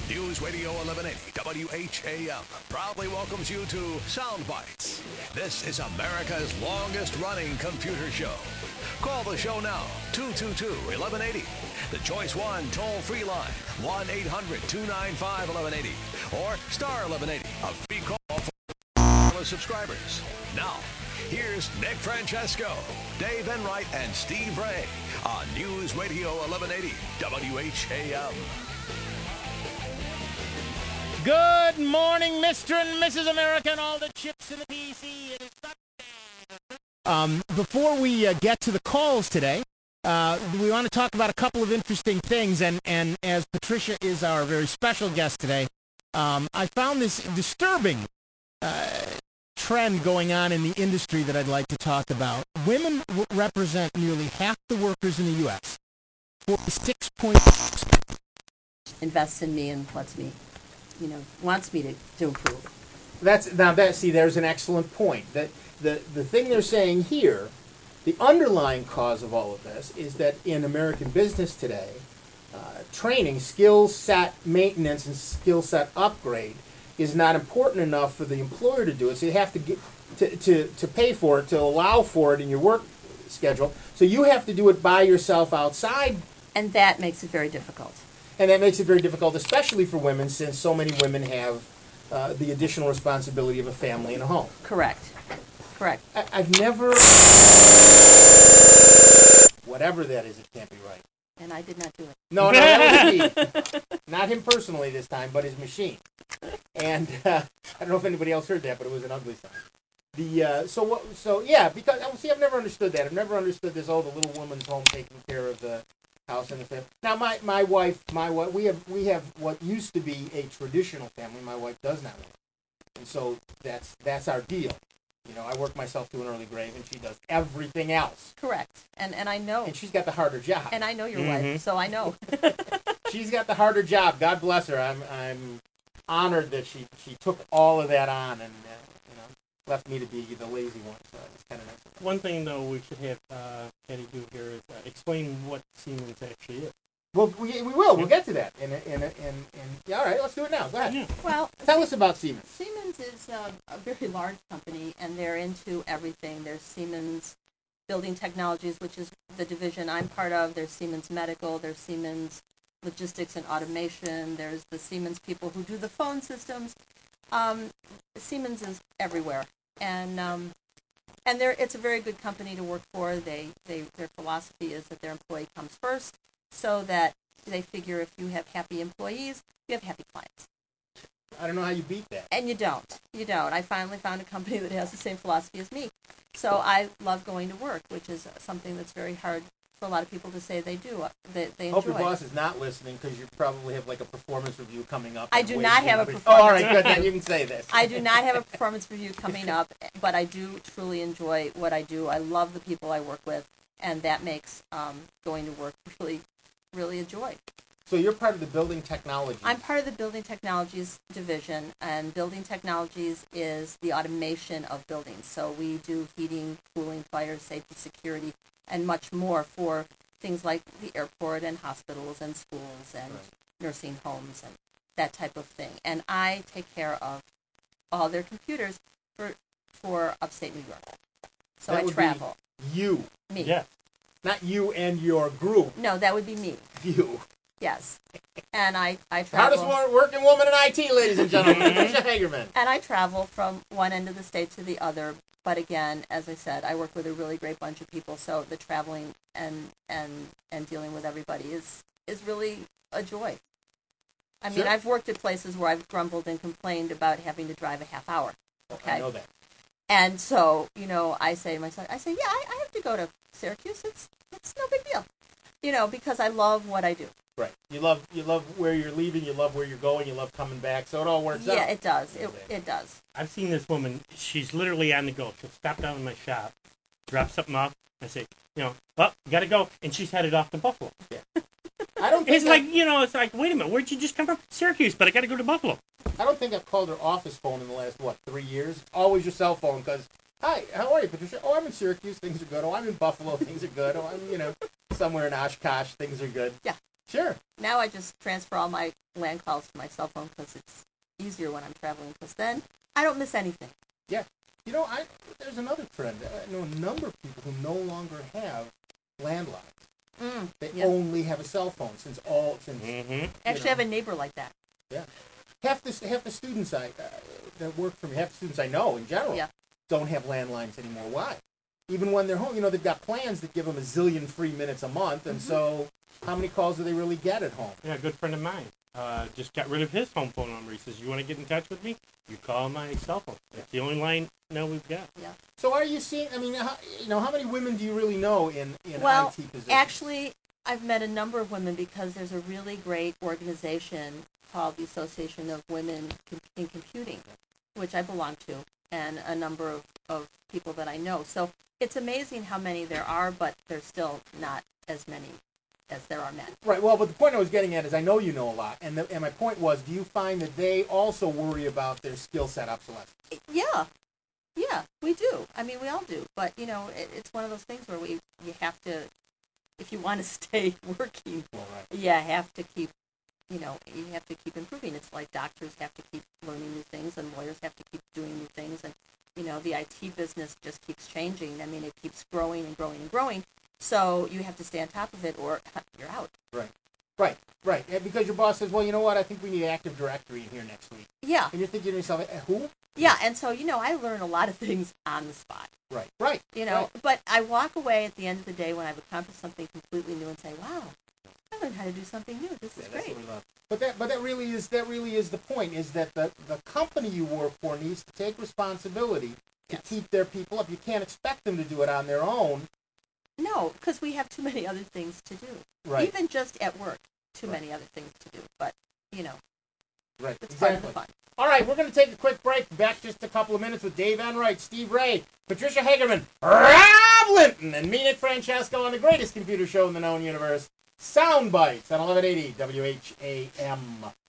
News Radio 1180 WHAM proudly welcomes you to Sound Bites. This is America's longest-running computer show. Call the show now, 222-1180. The Choice 1 toll-free line, 1-800-295-1180. Or star 1180, a free call for subscribers. Now, here's Nick Francesco, Dave Enright, and Steve Ray on News Radio 1180 WHAM. Good morning, Mr. and Mrs. America, and all the chips in the PC. It is before we get to the calls today, we want to talk about a couple of interesting things, and as Patricia is our very special guest today, I found this disturbing trend going on in the industry that I'd like to talk about. Women represent nearly half the workers in the U.S. 46.6%. Invests in me and wants me to improve. There's an excellent point. That the thing they're saying here, the underlying cause of all of this is that in American business today, training, skill set maintenance, and skill set upgrade is not important enough for the employer to do it. So you have to get to pay for it, to allow for it in your work schedule. So you have to do it by yourself outside. And that makes it very difficult. And that makes it very difficult, especially for women, since so many women have the additional responsibility of a family and a home. Correct. I've never... Whatever that is, it can't be right. And I did not do it. No, that was me. Not him personally this time, but his machine. And I don't know if anybody else heard that, but it was an ugly sound. Because I've never understood that. I've never understood this. Oh, the little woman's home taking care of the house and the family. Now, my wife, we have what used to be a traditional family. My wife does not work, and so that's our deal. You know, I work myself to an early grave, and she does everything else. Correct, and I know. And she's got the harder job. And I know your wife, so I know. She's got the harder job. God bless her. I'm honored that she took all of that on and left me to be the lazy one. So it's kind of nice. One thing, though, we should have Patty do here is explain what Siemens actually is. Well, we will. We'll get to that. All right, let's do it now. Go ahead. Yeah. Well, tell us about Siemens. Siemens is a very large company, and they're into everything. There's Siemens Building Technologies, which is the division I'm part of. There's Siemens Medical. There's Siemens Logistics and Automation. There's the Siemens people who do the phone systems. Siemens is everywhere, and it's a very good company to work for. Their philosophy is that their employee comes first, so that they figure if you have happy employees, you have happy clients. I don't know how you beat that. And you don't. I finally found a company that has the same philosophy as me. So I love going to work, which is something that's very hard for a lot of people to say they do. They enjoy. Hope your boss is not listening, because you probably have like a performance review coming up. I do not have a performance. Oh, all right, good. Then you can say this. I do not have a performance review coming up, but I do truly enjoy what I do. I love the people I work with, and that makes going to work really, really a joy. So you're part of the Building Technologies. I'm part of the Building Technologies division, and Building Technologies is the automation of buildings. So we do heating, cooling, fire, safety, security, and much more for things like the airport and hospitals and schools and nursing homes and that type of thing. And I take care of all their computers for upstate New York. So I travel. You. Me. Yeah. Not you and your group. No, that would be me. You. Yes. And I travel. Hardest working woman in IT, ladies and gentlemen. Patricia Hagerman. And I travel from one end of the state to the other. But again, as I said, I work with a really great bunch of people. So the traveling and dealing with everybody is really a joy. I mean, I've worked at places where I've grumbled and complained about having to drive a half hour. Okay. I know that. And so, I say to myself, I have to go to Syracuse. It's no big deal. Because I love what I do. Right. You love where you're leaving. You love where you're going. You love coming back. So it all works out. Yeah, it does. It does. I've seen this woman. She's literally on the go. She'll stop down in my shop, drop something off. I say, you got to go. And she's headed off to Buffalo. Yeah. I don't think it's like, wait a minute, where'd you just come from? Syracuse, but I got to go to Buffalo. I don't think I've called her office phone in the last, 3 years? Always your cell phone, because, hi, how are you, Patricia? Oh, I'm in Syracuse, things are good. Oh, I'm in Buffalo, things are good. Oh, I'm, somewhere in Oshkosh, things are good. Yeah. Sure. Now I just transfer all my land calls to my cell phone because it's easier when I'm traveling, because then I don't miss anything. Yeah. You know, there's another trend. I know a number of people who no longer have landlines. They only have a cell phone since. Actually, I have a neighbor like that. Yeah. Half the students that work for me, half the students I know in general, don't have landlines anymore. Why? Even when they're home, they've got plans that give them a zillion free minutes a month, and so how many calls do they really get at home? Yeah, a good friend of mine just got rid of his home phone number. He says, "You want to get in touch with me? You call my cell phone. It's the only line now we've got." Yeah. So are you seeing? I mean, how many women do you really know in IT positions? Actually, I've met a number of women because there's a really great organization called the Association of Women in Computing, which I belong to, and a number of people that I know. So it's amazing how many there are, but there's still not as many as there are men. Right. Well, but the point I was getting at is I know you know a lot, and my point was, do you find that they also worry about their skill set obsolescence? Yeah, we do. I mean, we all do. But, it's one of those things where you have to, if you want to stay working, you have to keep, you have to keep improving. It's like doctors have to keep learning new things, and lawyers have to keep doing new things, and, the IT business just keeps changing. I mean, it keeps growing and growing and growing. So you have to stay on top of it, or you're out. Right. And because your boss says, well, you know what, I think we need Active Directory in here next week. Yeah. And you're thinking to yourself, who? Yeah, and so, I learn a lot of things on the spot. Right. But I walk away at the end of the day when I've accomplished something completely new and say, wow, I learned how to do something new. This is great. But that really is the point, is that the company you work for needs to take responsibility to keep their people up. You can't expect them to do it on their own. No, because we have too many other things to do. Right. Even just at work, too many other things to do. But, right. It's Exactly. part of the fun. All right, we're going to take a quick break. Back just a couple of minutes with Dave Enright, Steve Ray, Patricia Hagerman, Rob Linton, and me, Nick Francesco, on the greatest computer show in the known universe, Sound Bites, on 1180 WHAM.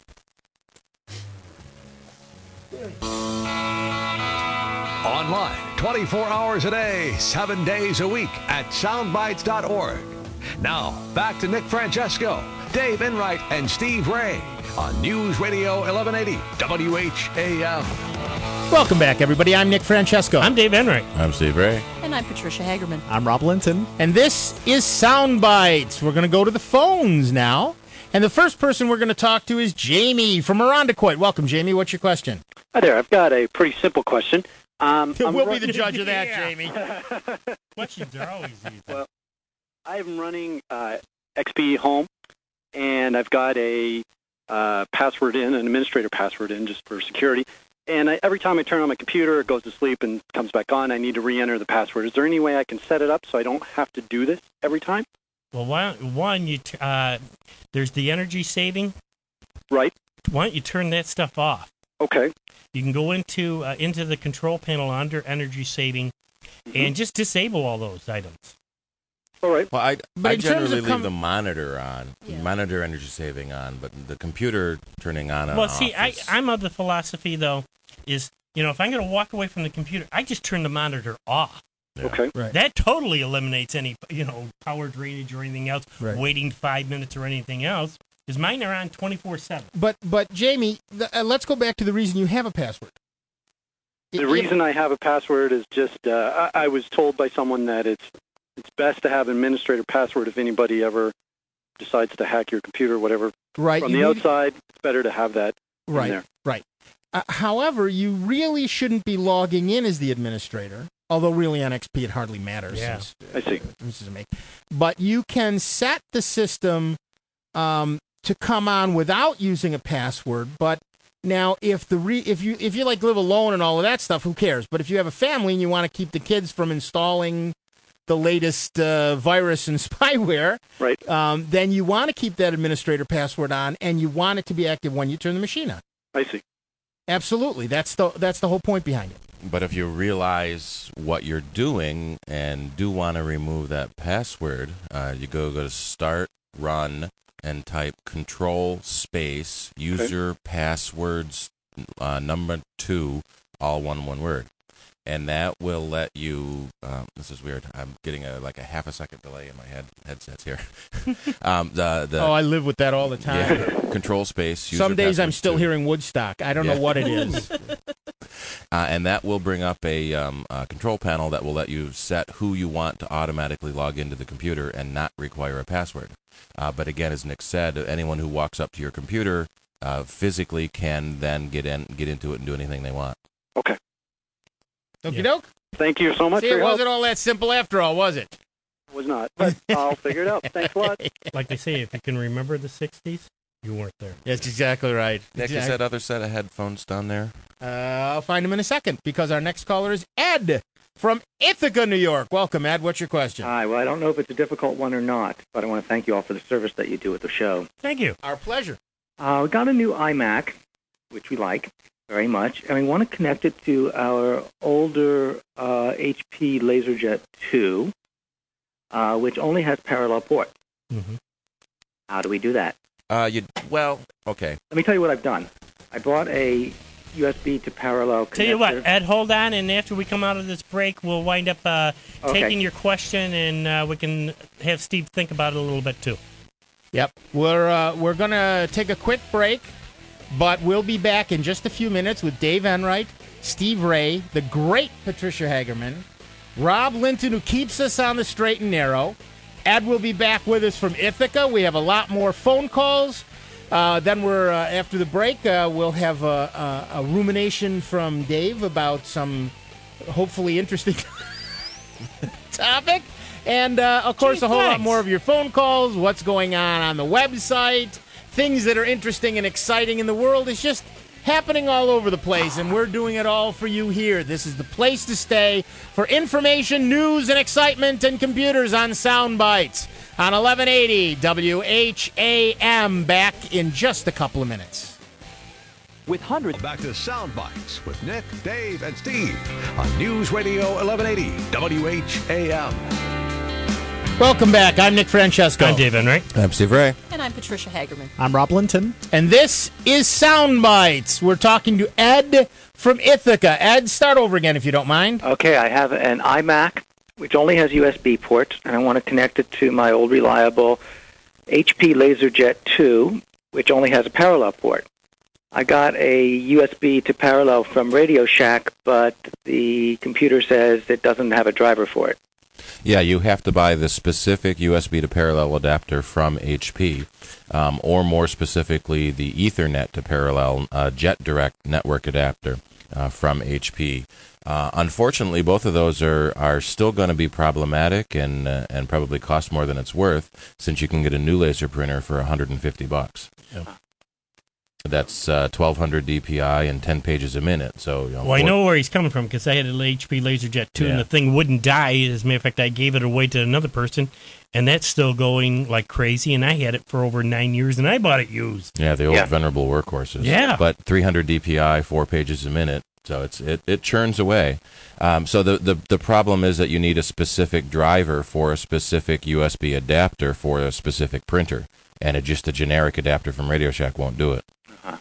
Online, 24 hours a day, 7 days a week at soundbites.org. Now, back to Nick Francesco, Dave Enright, and Steve Ray on News Radio 1180 WHAM. Welcome back, everybody. I'm Nick Francesco. I'm Dave Enright. I'm Steve Ray. And I'm Patricia Hagerman. I'm Rob Linton. And this is Sound Bites. We're going to go to the phones now. And the first person we're going to talk to is Jamie from Irondequoit. Welcome, Jamie. What's your question? Hi there. I've got a pretty simple question. We'll be the judge of that, Jamie. Questions are always easy. Well, I'm running XP Home, and I've got a password in, an administrator password in, just for security. And every time I turn on my computer, it goes to sleep and comes back on. I need to re-enter the password. Is there any way I can set it up so I don't have to do this every time? Well, there's the energy saving. Right. Why don't you turn that stuff off? Okay. You can go into the control panel under energy saving and just disable all those items. All right. Well, I in terms generally of leave the monitor on, monitor energy saving on, but the computer turning on and Well, off. see, I'm of the philosophy, though, is, if I'm going to walk away from the computer, I just turn the monitor off. Yeah. Okay. Right. That totally eliminates any, power drainage or anything else, waiting 5 minutes or anything else, because mine are on 24/7. But Jamie, let's go back to the reason you have a password. The reason I have a password is just I was told by someone that it's best to have an administrator password if anybody ever decides to hack your computer or whatever. Right. From the outside, it's better to have that in there. Right. However, you really shouldn't be logging in as the administrator, although really on XP it hardly matters. Yeah. I see. But you can set the system to come on without using a password. But now, if you like live alone and all of that stuff, who cares? But if you have a family and you want to keep the kids from installing the latest virus and spyware, right? Then you want to keep that administrator password on, and you want it to be active when you turn the machine on. I see. Absolutely, that's the whole point behind it. But if you realize what you're doing and do want to remove that password, you go to Start, Run, and type Control Space User Passwords number 2, all one word. and that will let you. This is weird. I'm getting like a half a second delay in my headsets here. I live with that all the time. Yeah, control space. Some days I'm passwords still too. hearing Woodstock. I don't know what it is. And that will bring up a control panel that will let you set who you want to automatically log into the computer and not require a password. But again, as Nick said, anyone who walks up to your computer physically can then get into it and do anything they want. Okay. Okie doke. Thank you so much See, for it your help. wasn't all that simple after all, was it? It was not, but I'll figure it out. Thanks a lot. Like they say, if you can remember the 60s, you weren't there. That's exactly right. Nick, is that other set of headphones down there? I'll find him in a second because our next caller is Ed from Ithaca, New York. Welcome, Ed. What's your question? Hi. Well, I don't know if it's a difficult one or not, but I want to thank you all for the service that you do with the show. Thank you. Our pleasure. We got a new iMac, which we like very much, and we want to connect it to our older HP LaserJet 2, which only has parallel ports. Mm-hmm. How do we do that? Okay. Let me tell you what I've done. I bought a USB to parallel connector. Tell you what, Ed, hold on, and after we come out of this break, we'll wind up taking your question, and we can have Steve think about it a little bit, too. Yep. We're going to take a quick break, but we'll be back in just a few minutes with Dave Enright, Steve Ray, the great Patricia Hagerman, Rob Linton, who keeps us on the straight and narrow. Ed will be back with us from Ithaca. We have a lot more phone calls. Then after the break, we'll have a rumination from Dave about some hopefully interesting topic. And, of course, a whole lot more of your phone calls, what's going on the website, things that are interesting and exciting in the world. It's just happening all over the place, and we're doing it all for you here. This is the place to stay for information, news, and excitement and computers on Sound Bites on 1180 WHAM. Back in just a couple of minutes. With hundreds. Back to Sound Bites with Nick, Dave, and Steve on News Radio 1180 WHAM. Welcome back. I'm Nick Francesco. I'm Dave Enright. I'm Steve Ray. And I'm Patricia Hagerman. I'm Rob Linton. And this is Sound Bites. We're talking to Ed from Ithaca. Ed, start over again if you don't mind. Okay, I have an iMac, which only has USB ports, and I want to connect it to my old reliable HP LaserJet 2, which only has a parallel port. I got a USB to parallel from Radio Shack, but the computer says it doesn't have a driver for it. Yeah, you have to buy the specific USB to parallel adapter from HP, or more specifically, the Ethernet to parallel JetDirect network adapter from HP. Unfortunately, both of those are still going to be problematic and probably cost more than it's worth, since you can get a new laser printer for $150. Yeah. That's 1,200 DPI and 10 pages a minute. So, I know where he's coming from because I had an HP LaserJet 2, and the thing wouldn't die. As a matter of fact, I gave it away to another person, and that's still going like crazy. And I had it for over 9 years, and I bought it used. Yeah, the old venerable workhorses. Yeah, but 300 DPI, 4 pages a minute. So it churns away. So the problem is that you need a specific driver for a specific USB adapter for a specific printer, and just a generic adapter from Radio Shack won't do it.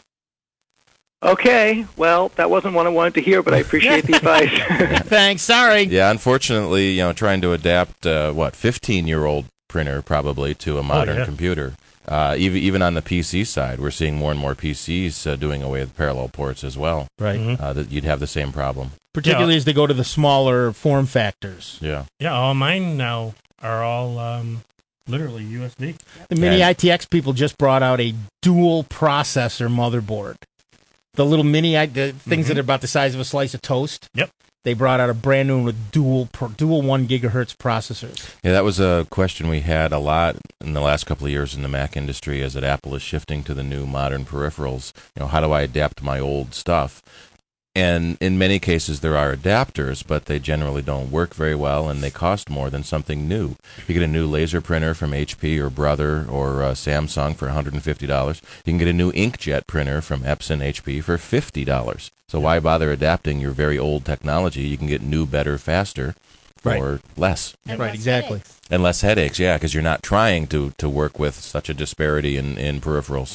Okay, well, that wasn't what I wanted to hear, but I appreciate the advice. Thanks, sorry. Yeah, unfortunately, trying to adapt 15-year-old printer probably to a modern computer. Even on the PC side, we're seeing more and more PCs doing away with parallel ports as well. Right. That you'd have the same problem. Particularly as they go to the smaller form factors. Yeah. Yeah, all mine now are all literally USB. The Mini ITX people just brought out a dual processor motherboard. The little the things that are about the size of a slice of toast. Yep. They brought out a brand new one with dual 1 gigahertz processors. Yeah, that was a question we had a lot in the last couple of years in the Mac industry as that Apple is shifting to the new modern peripherals. How do I adapt my old stuff? And in many cases, there are adapters, but they generally don't work very well, and they cost more than something new. You get a new laser printer from HP or Brother or Samsung for $150. You can get a new inkjet printer from Epson HP for $50. So why bother adapting your very old technology? You can get new, better, faster for less. Right, exactly. And less headaches, yeah, because you're not trying to work with such a disparity in peripherals.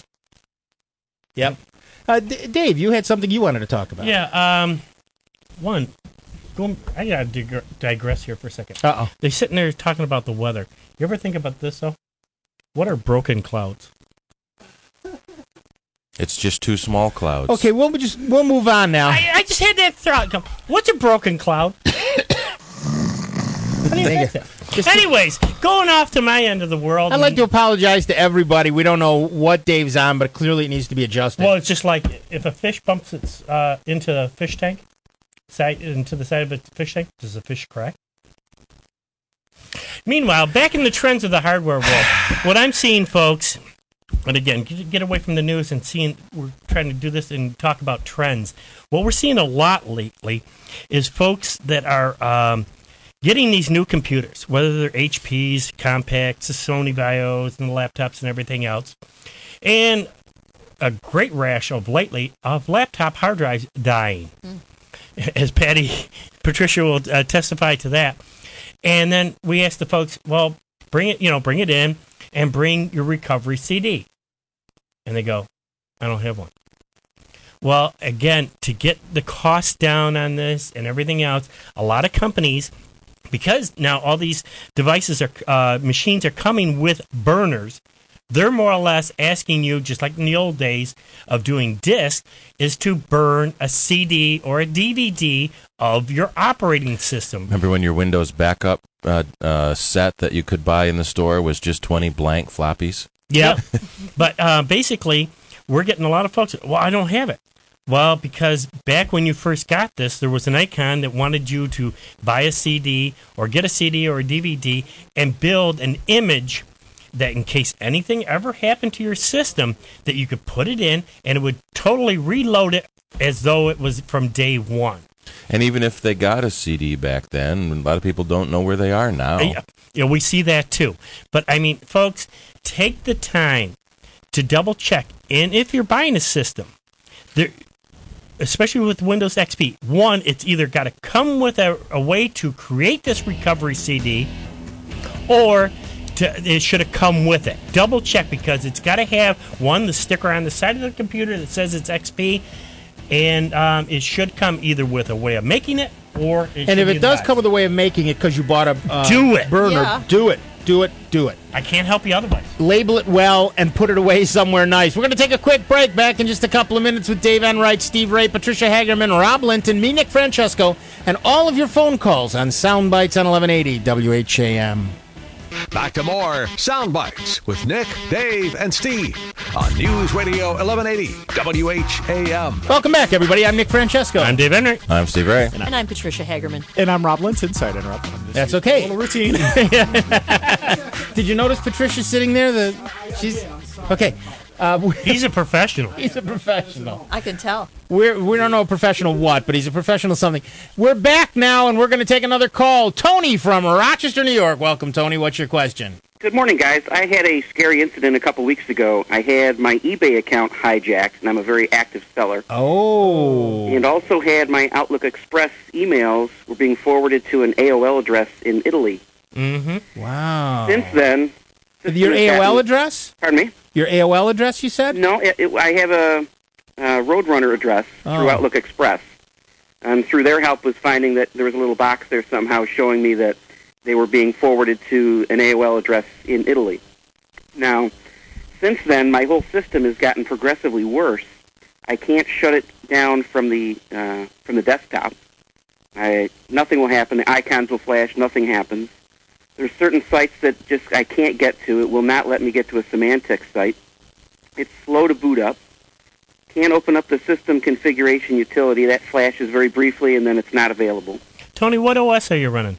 Yep. Dave, you had something you wanted to talk about. Yeah. One, I got to digress here for a second. Uh-oh. They're sitting there talking about the weather. You ever think about this, though? What are broken clouds? It's just two small clouds. Okay, we'll move on now. I just had that thought. What's a broken cloud? Anyways, going off to my end of the world. I'd like to apologize to everybody. We don't know what Dave's on, but clearly it needs to be adjusted. Well, it's just like if a fish bumps its into the fish tank, into the side of a fish tank, does the fish crack? Meanwhile, back in the trends of the hardware world, what I'm seeing, folks, and again, get away from the news and seeing, we're trying to do this and talk about trends. What we're seeing a lot lately is folks that are getting these new computers, whether they're HPs, Compaqs, the Sony Vaios, and the laptops and everything else. And a great rash of lately of laptop hard drives dying. As Patricia will testify to that. And then we asked the folks, well, bring it in and bring your recovery CD. And they go, I don't have one. Well, again, to get the cost down on this and everything else, a lot of companies, because now all these devices machines are coming with burners, they're more or less asking you, just like in the old days of doing disk, is to burn a CD or a DVD of your operating system. Remember when your Windows backup set that you could buy in the store was just 20 blank floppies? Yeah. But basically, we're getting a lot of folks, well, I don't have it. Well, because back when you first got this, there was an icon that wanted you to buy a CD or get a CD or a DVD and build an image that in case anything ever happened to your system, that you could put it in and it would totally reload it as though it was from day one. And even if they got a CD back then, a lot of people don't know where they are now. Yeah, we see that too. But, I mean, folks, take the time to double check. And if you're buying a system, especially with Windows XP, one, it's either got to come with a way to create this recovery CD, or it should have come with it. Double check, because it's got to have, one, the sticker on the side of the computer that says it's XP, and it should come either with a way of making it, or it and if it does come with a way of making it because you bought a burner, do it. I can't help you otherwise. Label it well and put it away somewhere nice. We're going to take a quick break. Back in just a couple of minutes with Dave Enright, Steve Ray, Patricia Hagerman, Rob Linton, me, Nick Francesco, and all of your phone calls on Soundbites on 1180 WHAM. Back to more Sound Bites with Nick, Dave, and Steve on News Radio 1180 WHAM. Welcome back, everybody. I'm Nick Francesco. I'm Dave Enright. I'm Steve Ray. And I'm Patricia Hagerman. And I'm Rob Linton. Sorry to interrupt. That's okay. A little routine. Did you notice Patricia sitting there? She's okay. He's a professional. He's a professional. I can tell. We don't know a professional what, but he's a professional something. We're back now, and we're going to take another call. Tony from Rochester, New York. Welcome, Tony. What's your question? Good morning, guys. I had a scary incident a couple weeks ago. I had my eBay account hijacked, and I'm a very active seller. Oh. And also had my Outlook Express emails were being forwarded to an AOL address in Italy. Mm-hmm. Wow. Since then... Your AOL address? Pardon me? Your AOL address, you said? No, I have a Roadrunner address through Outlook Express. And through their help was finding that there was a little box there somehow showing me that they were being forwarded to an AOL address in Italy. Now, since then, my whole system has gotten progressively worse. I can't shut it down from the desktop. Nothing will happen. The icons will flash. Nothing happens. There's certain sites that just I can't get to. It will not let me get to a Symantec site. It's slow to boot up. Can't open up the system configuration utility. That flashes very briefly, and then it's not available. Tony, what OS are you running?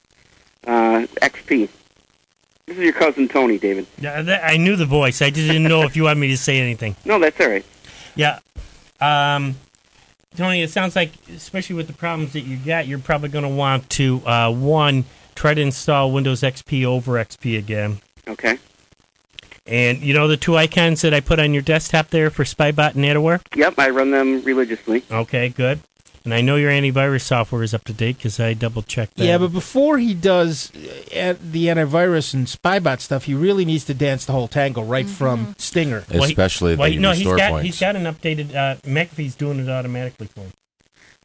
XP. This is your cousin Tony, David. Yeah, I knew the voice. I just didn't know if you wanted me to say anything. No, that's all right. Yeah. Tony, it sounds like, especially with the problems that you got, you're probably going to want to, try to install Windows XP over XP again. Okay. And you know the two icons that I put on your desktop there for Spybot and Adaware? Yep, I run them religiously. Okay, good. And I know your antivirus software is up to date because I double-checked that. Yeah, but before he does the antivirus and Spybot stuff, he really needs to dance the whole tango right from Stinger. Especially the restore points. He's got an updated... McAfee's doing it automatically for him.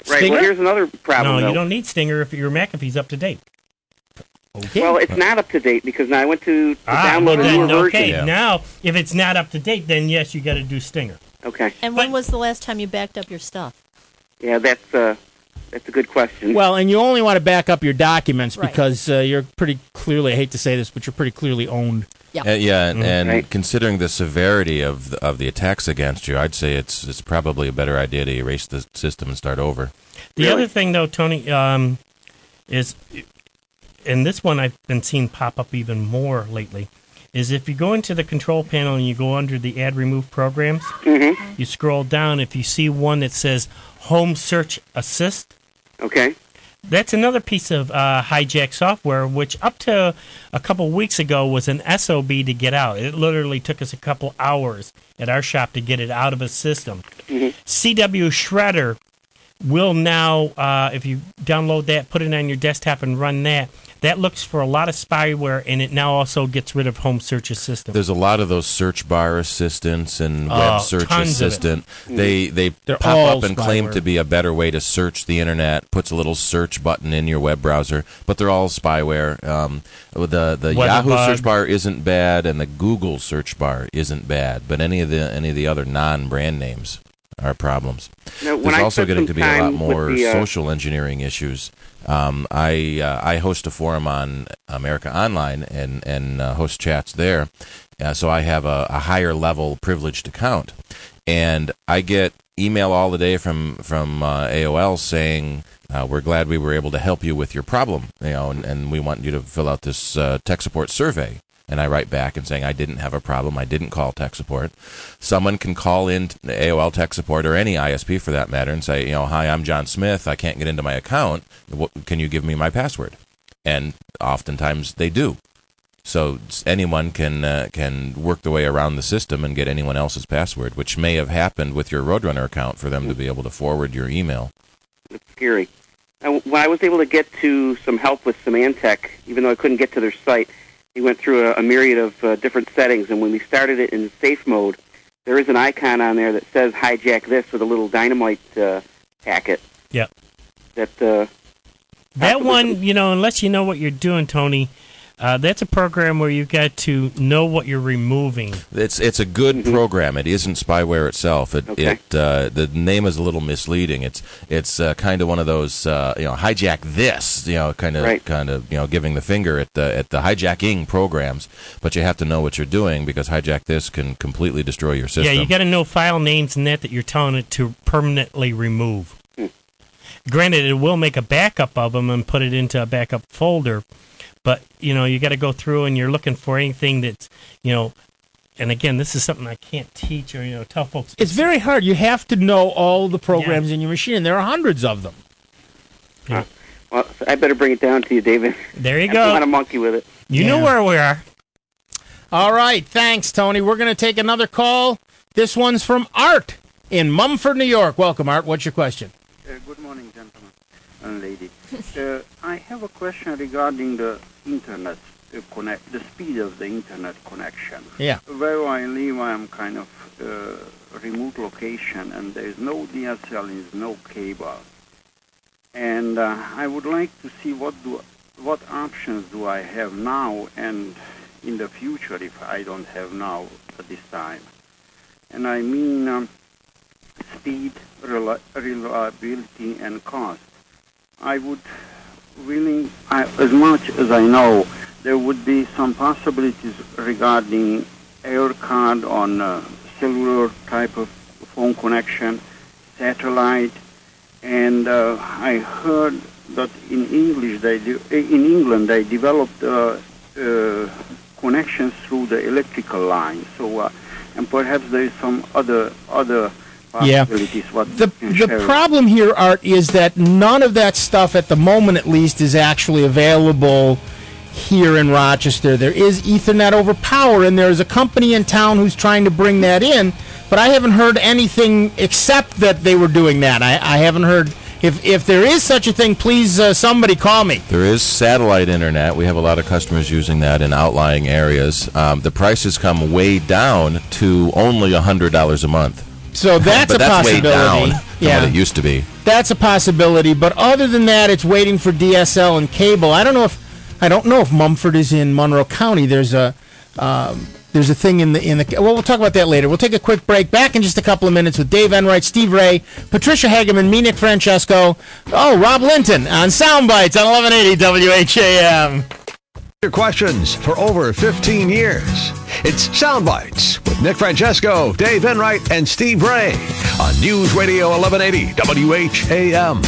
Right. Stinger? Well, here's another problem. No, though. you don't need Stinger if your McAfee's up to date. Okay. Well, it's not up to date because now I went to download a newer version. Okay, Yeah. now, if it's not up to date, then yes, you got to do Stinger. Okay. And when was the last time you backed up your stuff? Yeah, that's a good question. Well, and you only want to back up your documents Right. because you're pretty clearly, I hate to say this, but you're pretty clearly owned. Yeah. And Right. considering the severity of the attacks against you, I'd say it's probably a better idea to erase the system and start over. The Really? other thing, though, Tony, is, and this one I've been seeing pop up even more lately, is if you go into the control panel and you go under the add remove programs, you scroll down, if you see one that says Home Search Assist, Okay. that's another piece of hijack software, which up to a couple weeks ago was an SOB to get out. It literally took us a couple hours at our shop to get it out of a system. CW Shredder will now, if you download that, put it on your desktop and run that, that looks for a lot of spyware, and it now also gets rid of Home Search Assistant. There's a lot of those search bar assistants and web search tons of it. assistant. They They're pop all up and claim spyware. to be a better way to search the internet. Puts a little search button in your web browser, but they're all spyware. The Yahoo WeatherBug. search bar isn't bad, and the Google search bar isn't bad. But any of the other non-brand names are problems. Now, when There's I also spent getting some to be a lot time with more the, social engineering issues. I host a forum on America Online and host chats there, so I have a higher level privileged account, and I get email all the day from AOL saying we're glad we were able to help you with your problem, and we want you to fill out this tech support survey. And I write back and saying I didn't have a problem. I didn't call tech support. Someone can call in to AOL tech support or any ISP for that matter and say, hi, I'm John Smith. I can't get into my account. Can you give me my password? And oftentimes they do. So anyone can work their way around the system and get anyone else's password, which may have happened with your Roadrunner account for them to be able to forward your email. It's scary. When I was able to get to some help with Symantec, even though I couldn't get to their site, he went through a myriad of different settings, and when we started it in safe mode, there is an icon on there that says hijack this with a little dynamite packet. Yeah. That one, unless you know what you're doing, Tony, that's a program where you've got to know what you're removing. It's a good program. It isn't spyware itself. Okay. The name is a little misleading. It's kind of one of those hijack this kind of giving the finger at the hijacking programs. But you have to know what you're doing because hijack this can completely destroy your system. Yeah, you got to know file names and that you're telling it to permanently remove. Granted, it will make a backup of them and put it into a backup folder. But, you got to go through and you're looking for anything that's, and again, this is something I can't teach or, tell folks. It's very hard. You have to know all the programs in your machine, and there are hundreds of them. Yeah. well, I better bring it down to you, David. There you I go. don't want to monkey with it. You know where we are. All right. Thanks, Tony. We're going to take another call. This one's from Art in Mumford, New York. Welcome, Art. What's your question? Good morning, gentlemen and lady. I have a question regarding the internet the speed of the internet connection. Yeah. Where I live, I am kind of a remote location, and there is no DSL, there is no cable. And I would like to see what options do I have now and in the future if I don't have now at this time. And I mean speed, reliability, and cost. I would as much as I know, there would be some possibilities regarding air card on cellular type of phone connection, satellite, and I heard that in England they developed connections through the electrical line. So, and perhaps there is some other possibilities. What The problem here, Art, is that none of that stuff, at the moment at least, is actually available here in Rochester. There is Ethernet over power, and there's a company in town who's trying to bring that in, but I haven't heard anything except that they were doing that. I haven't heard. If there is such a thing, please somebody call me. There is satellite internet. We have a lot of customers using that in outlying areas. The prices come way down to only $100 a month. So that's but a that's way possibility. down from what it used to be. That's a possibility. But other than that, it's waiting for DSL and cable. I don't know if Mumford is in Monroe County. There's a thing in the. Well, we'll talk about that later. We'll take a quick break. Back in just a couple of minutes with Dave Enright, Steve Ray, Patricia Hageman, me, Nick Francesco. Oh, Rob Linton on Soundbites on 1180 WHAM. Your questions for over 15 years. It's Soundbites with Nick Francesco, Dave Enright, and Steve Ray on News Radio 1180 WHAM.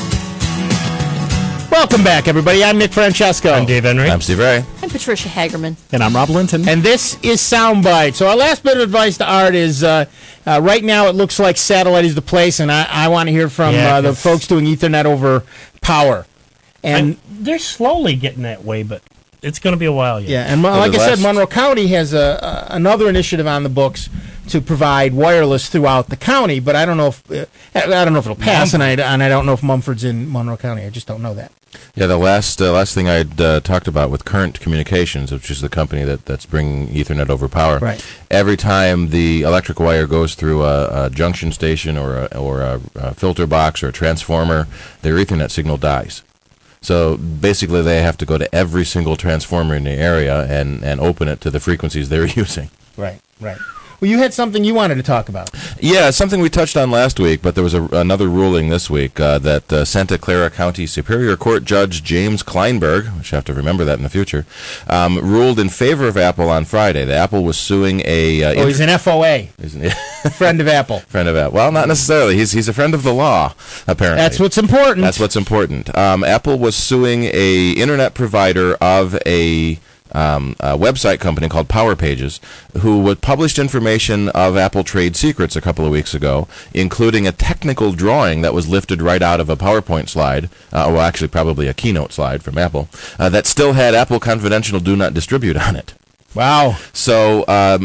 Welcome back, everybody. I'm Nick Francesco. I'm Dave Enright. I'm Steve Ray. I'm Patricia Hagerman. And I'm Rob Linton. And this is Soundbite. So our last bit of advice to Art is right now it looks like satellite is the place, and I want to hear from the folks doing Ethernet over power. And they're slowly getting that way, but it's going to be a while yet. Yeah, and like I said, Monroe County has another initiative on the books to provide wireless throughout the county, but I don't know if it'll pass, and I don't know if Mumford's in Monroe County. I just don't know that. Yeah, the last thing I'd talked about with Current Communications, which is the company that's bringing Ethernet over power. Right. Every time the electric wire goes through a junction station or a filter box or a transformer, their Ethernet signal dies. So basically, they have to go to every single transformer in the area and open it to the frequencies they're using. Right. Well, you had something you wanted to talk about. Yeah, something we touched on last week, but there was another ruling this week that Santa Clara County Superior Court Judge James Kleinberg, which I have to remember that in the future, ruled in favor of Apple on Friday. The Apple was suing a... he's an FOA. Friend of Apple. Friend of Apple. Well, not necessarily. He's a friend of the law, apparently. That's what's important. That's what's important. Apple was suing a internet provider of a website company called PowerPages, who published information of Apple trade secrets a couple of weeks ago, including a technical drawing that was lifted right out of a PowerPoint slide, well, actually probably a keynote slide from Apple, that still had Apple Confidential Do Not Distribute on it. Wow. So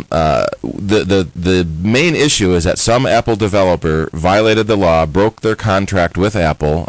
the main issue is that some Apple developer violated the law, broke their contract with Apple.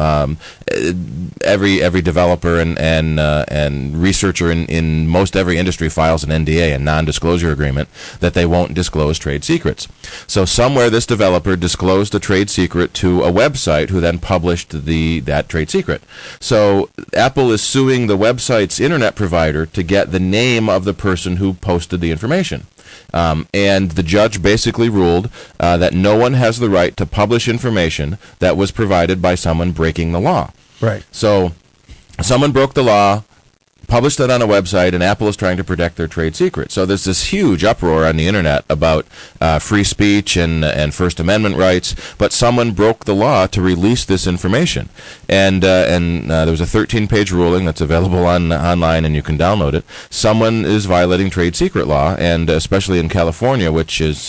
Every developer and researcher in most every industry files an NDA, a non-disclosure agreement, that they won't disclose trade secrets. So somewhere this developer disclosed a trade secret to a website who then published that trade secret. So Apple is suing the website's internet provider to get the name of the person who posted the information. And the judge basically ruled that no one has the right to publish information that was provided by someone breaking the law. Right. So someone broke the law, published it on a website, and Apple is trying to protect their trade secret. So there's this huge uproar on the internet about free speech and First Amendment rights, but someone broke the law to release this information. And there was a 13-page ruling that's available online, and you can download it. Someone is violating trade secret law, and especially in California, which is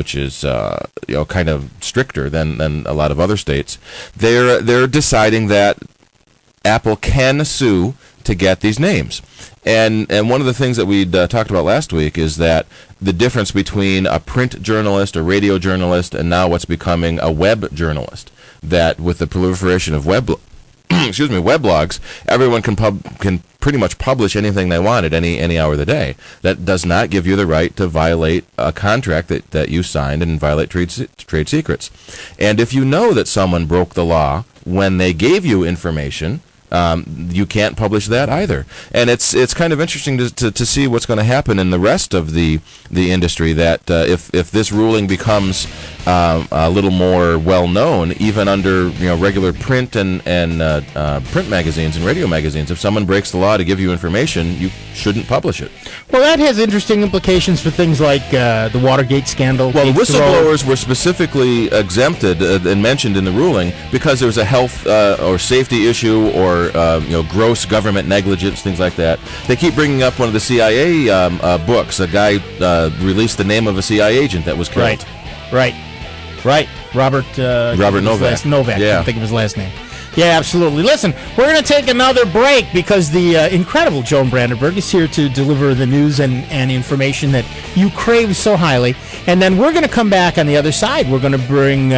kind of stricter than a lot of other states. They're deciding that Apple can sue to get these names. And one of the things that we talked about last week is that the difference between a print journalist, a radio journalist, and now what's becoming a web journalist, that with the proliferation of weblogs, everyone can pretty much publish anything they want at any hour of the day. That does not give you the right to violate a contract that you signed and violate trade secrets. And if you know that someone broke the law when they gave you information, you can't publish that either. And it's kind of interesting to see what's going to happen in the rest of the industry, that if this ruling becomes a little more well known, even under regular print and print magazines and radio magazines, if someone breaks the law to give you information, you shouldn't publish it. Well, that has interesting implications for things like the Watergate scandal. Well, whistleblowers were specifically exempted and mentioned in the ruling because there was a health or safety issue or gross government negligence, things like that. They keep bringing up one of the CIA books. A guy released the name of a CIA agent that was killed. Right. Robert Novak. Novak. Yeah. I can't think of his last name. Yeah, absolutely. Listen, we're going to take another break because the incredible Joan Brandenburg is here to deliver the news and information that you crave so highly. And then we're going to come back on the other side. We're going to bring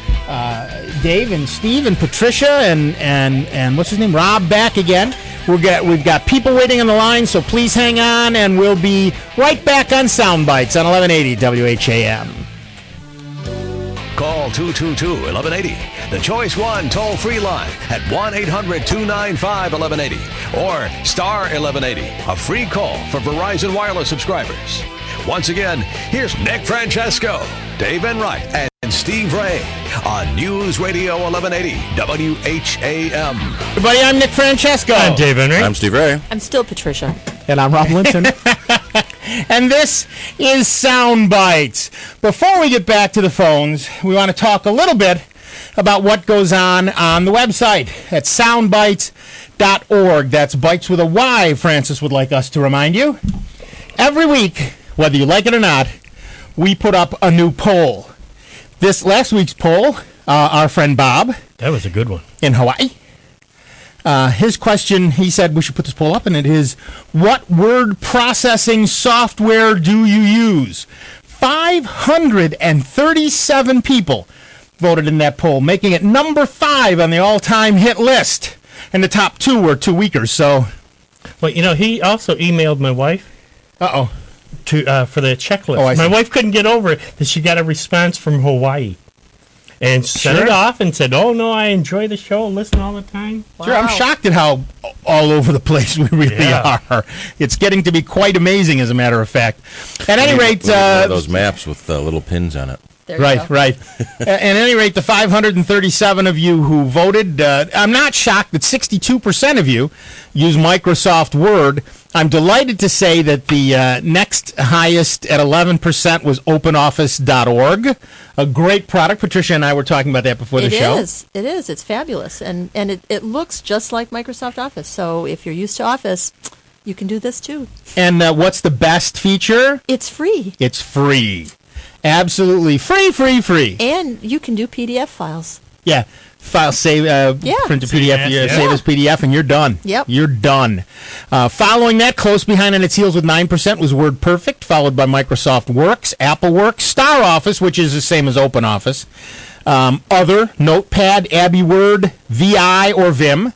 Dave and Steve and Patricia and what's his name, Rob, back again. We've got people waiting on the line, so please hang on, and we'll be right back on Soundbites on 1180 WHAM. Call 222-1180. The Choice 1 toll-free line at 1-800-295-1180 or star 1180, a free call for Verizon Wireless subscribers. Once again, here's Nick Francesco, Dave Enright, and Steve Ray on News Radio 1180 WHAM. Everybody, I'm Nick Francesco. I'm Dave Enright. I'm Steve Ray. I'm still Patricia. And I'm Rob Linton. And this is Sound Bites. Before we get back to the phones, we want to talk a little bit about what goes on the website at soundbites.org. That's bites with a Y, Francis would like us to remind you. Every week, whether you like it or not, we put up a new poll. This last week's poll, our friend Bob. That was a good one. In Hawaii. His question, he said we should put this poll up, and it is, what word processing software do you use? 537 people voted in that poll, making it number 5 on the all-time hit list. And the top 2 were 2 weekers, so... Well, he also emailed my wife. Uh-oh. For the checklist. Oh, I see. My wife couldn't get over it that she got a response from Hawaii. And sent it off and said, "Oh, no, I enjoy the show, listen all the time." Wow. Sure, I'm shocked at how all over the place we really are. It's getting to be quite amazing, as a matter of fact. At any rate... one of those maps with little pins on it. Right. At any rate, the 537 of you who voted, I'm not shocked that 62% of you use Microsoft Word. I'm delighted to say that the next highest at 11% was OpenOffice.org, a great product. Patricia and I were talking about that before the show. It is. It's fabulous. And it looks just like Microsoft Office. So if you're used to Office, you can do this too. And what's the best feature? It's free. It's free. Absolutely free. And you can do PDF files. Yeah. File save, print a PDF, save as PDF, and you're done. Yep. You're done. Following that, close behind on its heels with 9% was WordPerfect, followed by Microsoft Works, Apple Works, Star Office, which is the same as Open Office, Other, Notepad, Abbey Word, VI or Vim.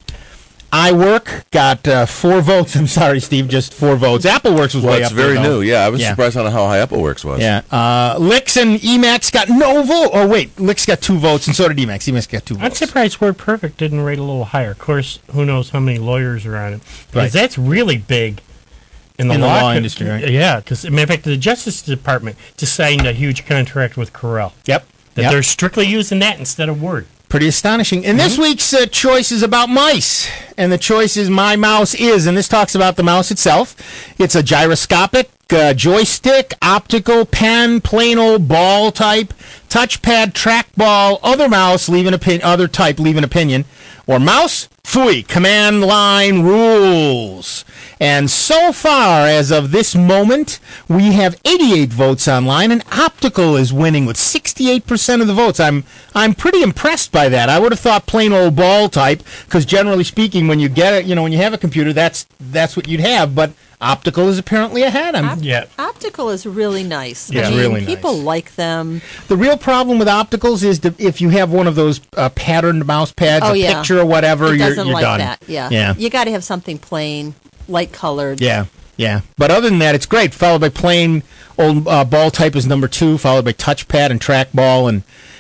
iWork got 4 votes. I'm sorry, Steve, just 4 votes. AppleWorks was way up there. It's very new. Yeah, I was surprised on how high AppleWorks was. Yeah. Lix and Emacs got no vote. Oh, wait. Lix got 2 votes, and so did Emacs. Emacs got 2 votes. I'm surprised WordPerfect didn't rate a little higher. Of course, who knows how many lawyers are on it. Because that's really big in the law industry, right? Yeah, because, matter of fact, the Justice Department just signed a huge contract with Corel. Yep. They're strictly using that instead of Word. Pretty astonishing. And this week's choice is about mice. And the choice is My Mouse Is. And this talks about the mouse itself. It's a gyroscopic, joystick, optical, pen, plain old ball type, touchpad, trackball, other mouse, leave an opinion. Or mouse, phooey, command line rules. And so far, as of this moment, we have 88 votes online, and optical is winning with 68% of the votes. I'm pretty impressed by that. I would have thought plain old ball type, because generally speaking, when you get it, when you have a computer, that's what you'd have. But optical is apparently ahead. Optical is really nice. Yeah, really nice. People like them. The real problem with opticals is if you have one of those patterned mouse pads, picture or whatever, you're like done. That. Yeah. You got to have something plain, light colored. Yeah. But other than that, it's great. Followed by plain old ball type is number 2. Followed by touchpad and trackball,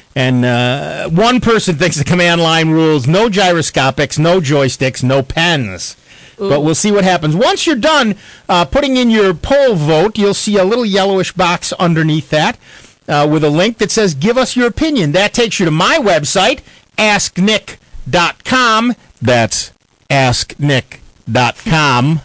and one person thinks the command line rules: no gyroscopics, no joysticks, no pens. Ooh. But we'll see what happens. Once you're done putting in your poll vote, you'll see a little yellowish box underneath that with a link that says, give us your opinion. That takes you to my website, asknick.com. That's asknick.com.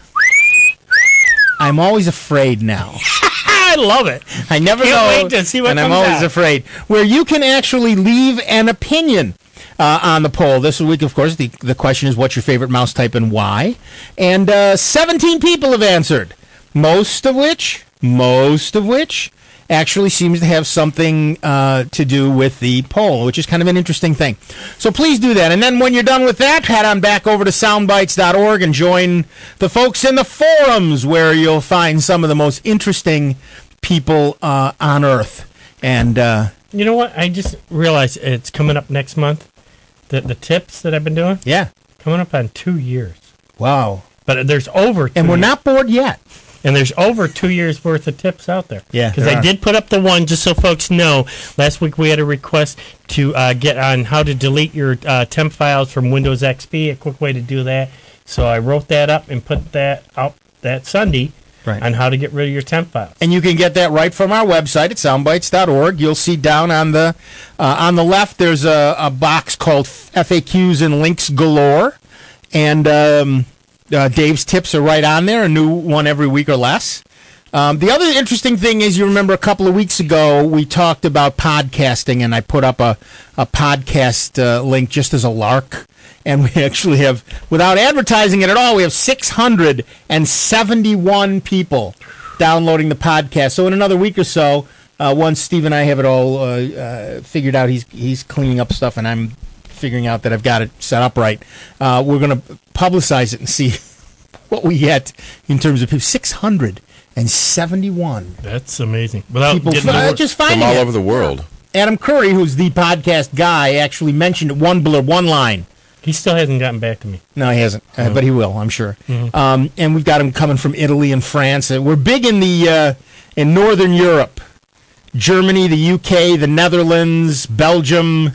I'm always afraid now. I love it. I never Can't wait to see what and comes I'm always out. afraid. Where you can actually leave an opinion on the poll. This week, of course, the question is, what's your favorite mouse type and why? And 17 people have answered, most of which actually seems to have something to do with the poll, which is kind of an interesting thing. So please do that. And then when you're done with that, head on back over to soundbites.org and join the folks in the forums, where you'll find some of the most interesting people on Earth. And you know what? I just realized it's coming up next month. The tips that I've been doing? Yeah. Coming up on 2 years. Wow. But there's over 2 And we're years. not bored yet. And there's over 2 years' worth of tips out there. Yeah, Because there I are. did put up the one, just so folks know. Last week we had a request to get on how to delete your temp files from Windows XP, a quick way to do that. So I wrote that up and put that out that Sunday on how to get rid of your temp files. And you can get that right from our website at soundbites.org. You'll see down on the left there's a box called FAQs and links galore. And Dave's tips are right on there, a new one every week or less. The other interesting thing is, you remember a couple of weeks ago we talked about podcasting, and I put up a podcast link just as a lark. And we actually have, without advertising it at all, we have 671 people downloading the podcast. So in another week or so, once Steve and I have it all figured out, he's cleaning up stuff, and I'm figuring out that I've got it set up right. We're going to publicize it and see what we get in terms of people. 671. That's amazing. Without people just from finding all it. over the world. Adam Curry, who's the podcast guy, actually mentioned one line. He still hasn't gotten back to me. No, he hasn't, but he will, I'm sure. Mm-hmm. And we've got him coming from Italy and France. We're big in the in Northern Europe, Germany, the UK, the Netherlands, Belgium,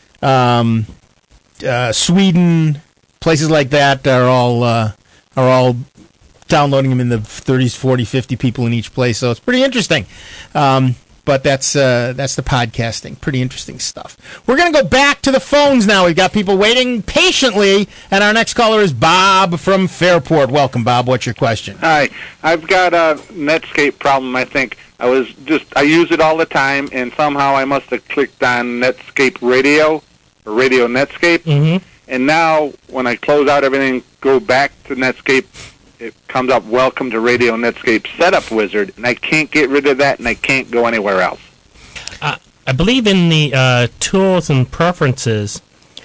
Sweden, places like that are all downloading them in the 30s, 40, 50 people in each place. So it's pretty interesting. But that's the podcasting. Pretty interesting stuff. We're going to go back to the phones now. We've got people waiting patiently, and our next caller is Bob from Fairport. Welcome, Bob. What's your question? Hi. I've got a Netscape problem, I think. I use it all the time, and somehow I must have clicked on Netscape Radio, or Radio Netscape, and now when I close out everything, go back to Netscape, it comes up, welcome to Radio Netscape Setup Wizard, and I can't get rid of that, and I can't go anywhere else. I believe in the tools and preferences,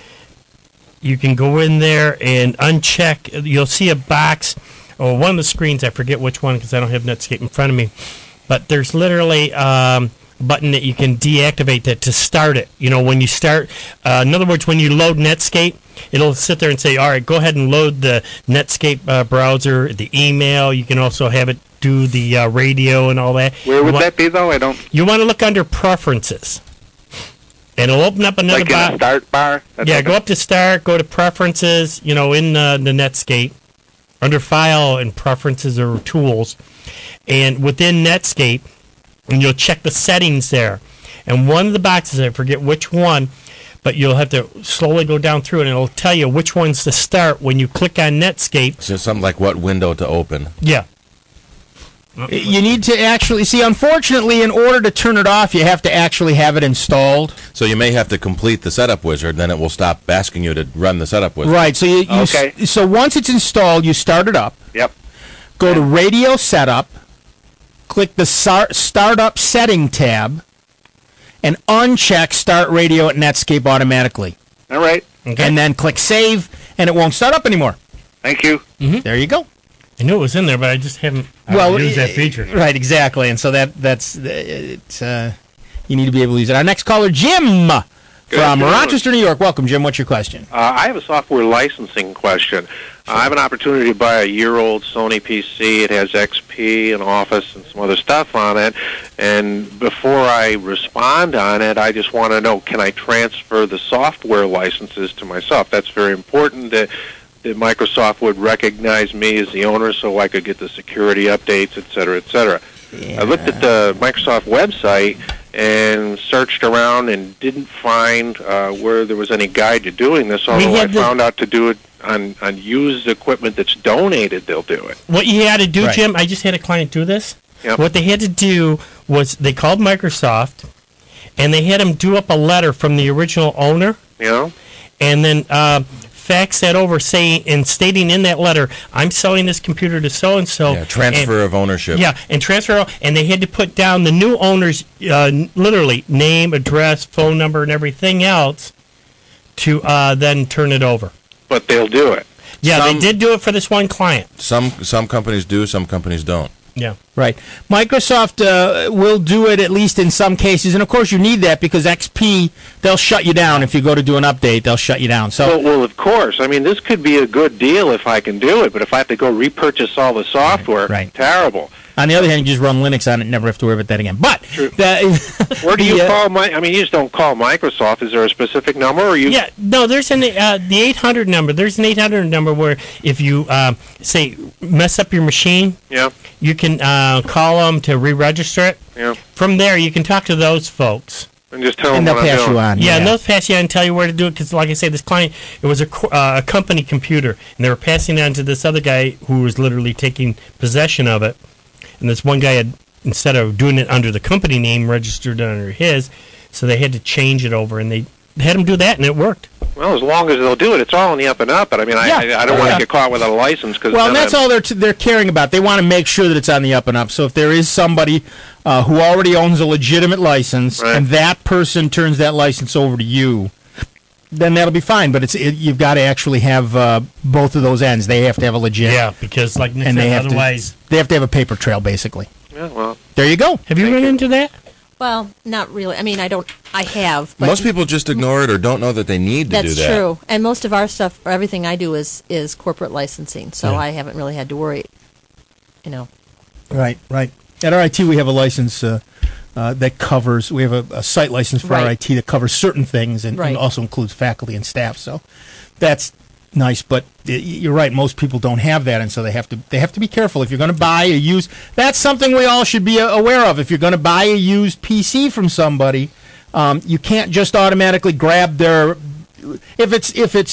you can go in there and uncheck. You'll see a box, or one of the screens, I forget which one because I don't have Netscape in front of me, but there's literally a button that you can deactivate that to start it. You know, when you start, in other words, when you load Netscape, it'll sit there and say, all right, go ahead and load the Netscape browser, the email. You can also have it do the radio and all that. Where would that be, though? You want to look under Preferences. And it'll open up another box. Like in a start bar? Go up to Start, go to Preferences, in the Netscape, under File and Preferences or Tools. And within Netscape, and you'll check the settings there. And one of the boxes, I forget which one, but you'll have to slowly go down through it, and it'll tell you which one's to start when you click on Netscape. So something like what window to open. Yeah. You need to actually see. Unfortunately, in order to turn it off, you have to actually have it installed. So you may have to complete the setup wizard, then it will stop asking you to run the setup wizard. Right. So so once it's installed, you start it up. Yep. Go to Radio Setup. Click the Startup Setting tab, and uncheck Start Radio at Netscape automatically. All right. Okay. And then click Save, and it won't start up anymore. Thank you. Mm-hmm. There you go. I knew it was in there, but I just haven't used that feature. Right, exactly. And so that's it's you need to be able to use it. Our next caller, Jim from Rochester, New York. Welcome, Jim. What's your question? I have a software licensing question. I have an opportunity to buy a year-old Sony PC. It has XP and Office and some other stuff on it. And before I respond on it, I just want to know, can I transfer the software licenses to myself? That's very important that Microsoft would recognize me as the owner so I could get the security updates, et cetera, et cetera. Yeah. I looked at the Microsoft website and searched around and didn't find where there was any guide to doing this, although I found out to do it on used equipment that's donated, they'll do it. What you had to do, Jim, I just had a client do this. Yep. What they had to do was they called Microsoft, and they had them do up a letter from the original owner. Yeah. And then fax that over, stating in that letter, I'm selling this computer to so-and-so. Yeah, transfer of ownership. Yeah, and transfer, and they had to put down the new owner's, literally, name, address, phone number, and everything else to then turn it over. But they'll do it. Yeah, they did do it for this one client. Some companies do, some companies don't. Yeah. Right. Microsoft will do it at least in some cases, and of course you need that because XP, they'll shut you down if you go to do an update. They'll shut you down. So, well, of course. I mean, this could be a good deal if I can do it, but if I have to go repurchase all the software, terrible. On the other hand, you just run Linux on it and never have to worry about that again. But where do you call I mean, you just don't call Microsoft. Is there a specific number? Or you? Yeah, no. There's the 800 number. There's an 800 number where if you say mess up your machine, you can call them to re-register it. Yeah. From there, you can talk to those folks. And just tell them they'll pass you on. Yeah, and they'll pass you on and tell you where to do it. Because, like I say, this client, it was a company computer, and they were passing it on to this other guy who was literally taking possession of it. And this one guy had, instead of doing it under the company name, registered under his, so they had to change it over, and they had him do that, and it worked. Well, as long as they'll do it, it's all on the up and up. But I mean, I don't want to get caught without a license. Cause well, and that's all they're caring about. They want to make sure that it's on the up and up. So if there is somebody who already owns a legitimate license, and that person turns that license over to you, then that'll be fine. But you've got to actually have both of those ends. They have to have a legit. Yeah, because like Nick said, otherwise they have to have a paper trail, basically. Yeah, well, there you go. Have you run into that? Well, not really. I mean, I have. But most people just ignore it or don't know that they need to do that. That's true. And most of our stuff, or everything I do is corporate licensing, so I haven't really had to worry, Right. At RIT, we have a license that covers, we have a site license for RIT that covers certain things and also includes faculty and staff. So that's nice, but you're right. Most people don't have that, and so they have to be careful. If you're going to buy a used, that's something we all should be aware of. If you're going to buy a used PC from somebody, you can't just automatically grab their. If it's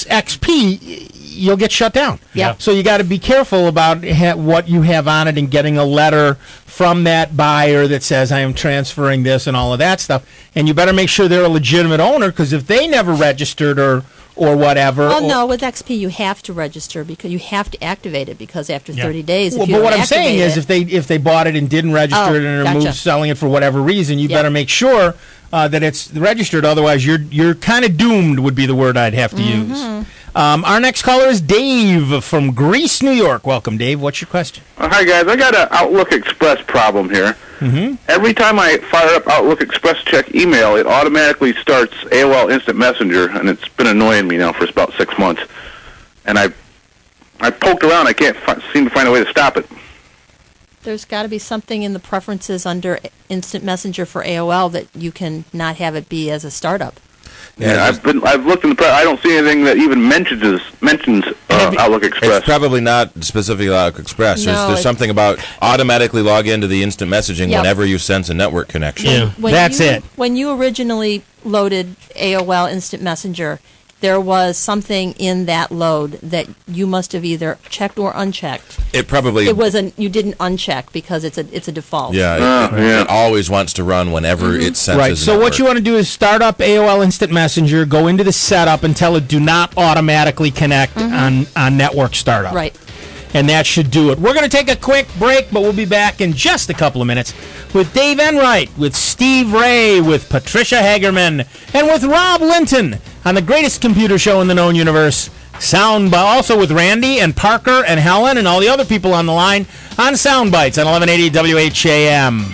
XP, you'll get shut down. Yeah. So you got to be careful about what you have on it and getting a letter from that buyer that says I am transferring this and all of that stuff. And you better make sure they're a legitimate owner, because if they never registered or whatever. Oh, no, with XP you have to register because you have to activate it because after 30 days. Well, but what I'm saying is if they bought it and didn't register it and are moved selling it for whatever reason, you better make sure that it's registered. Otherwise, you're kind of doomed would be the word I'd have to use. Our next caller is Dave from Greece, New York. Welcome, Dave. What's your question? Hi, guys. I got an Outlook Express problem here. Every time I fire up Outlook Express to check email, it automatically starts AOL Instant Messenger, and it's been annoying me now for about 6 months. And I poked around. I can't seem to find a way to stop it. There's got to be something in the preferences under Instant Messenger for AOL that you can not have it be as a startup. Yeah, I've looked in the I don't see anything that even mentions Outlook Express. It's probably not specifically Outlook Express. No, there's something about automatically log into the instant messaging whenever you sense a network connection. That's it. When you originally loaded AOL Instant Messenger, there was something in that load that you must have either checked or unchecked. It probably you didn't uncheck because it's a default. It always wants to run whenever it senses. Right. So what you want to do is start up AOL Instant Messenger, go into the setup, and tell it do not automatically connect on network startup. Right. And that should do it. We're going to take a quick break, but we'll be back in just a couple of minutes with Dave Enright, with Steve Ray, with Patricia Hagerman, and with Rob Linton on the greatest computer show in the known universe, Soundbites. Also with Randy and Parker and Helen and all the other people on the line on Soundbites on 1180 WHAM.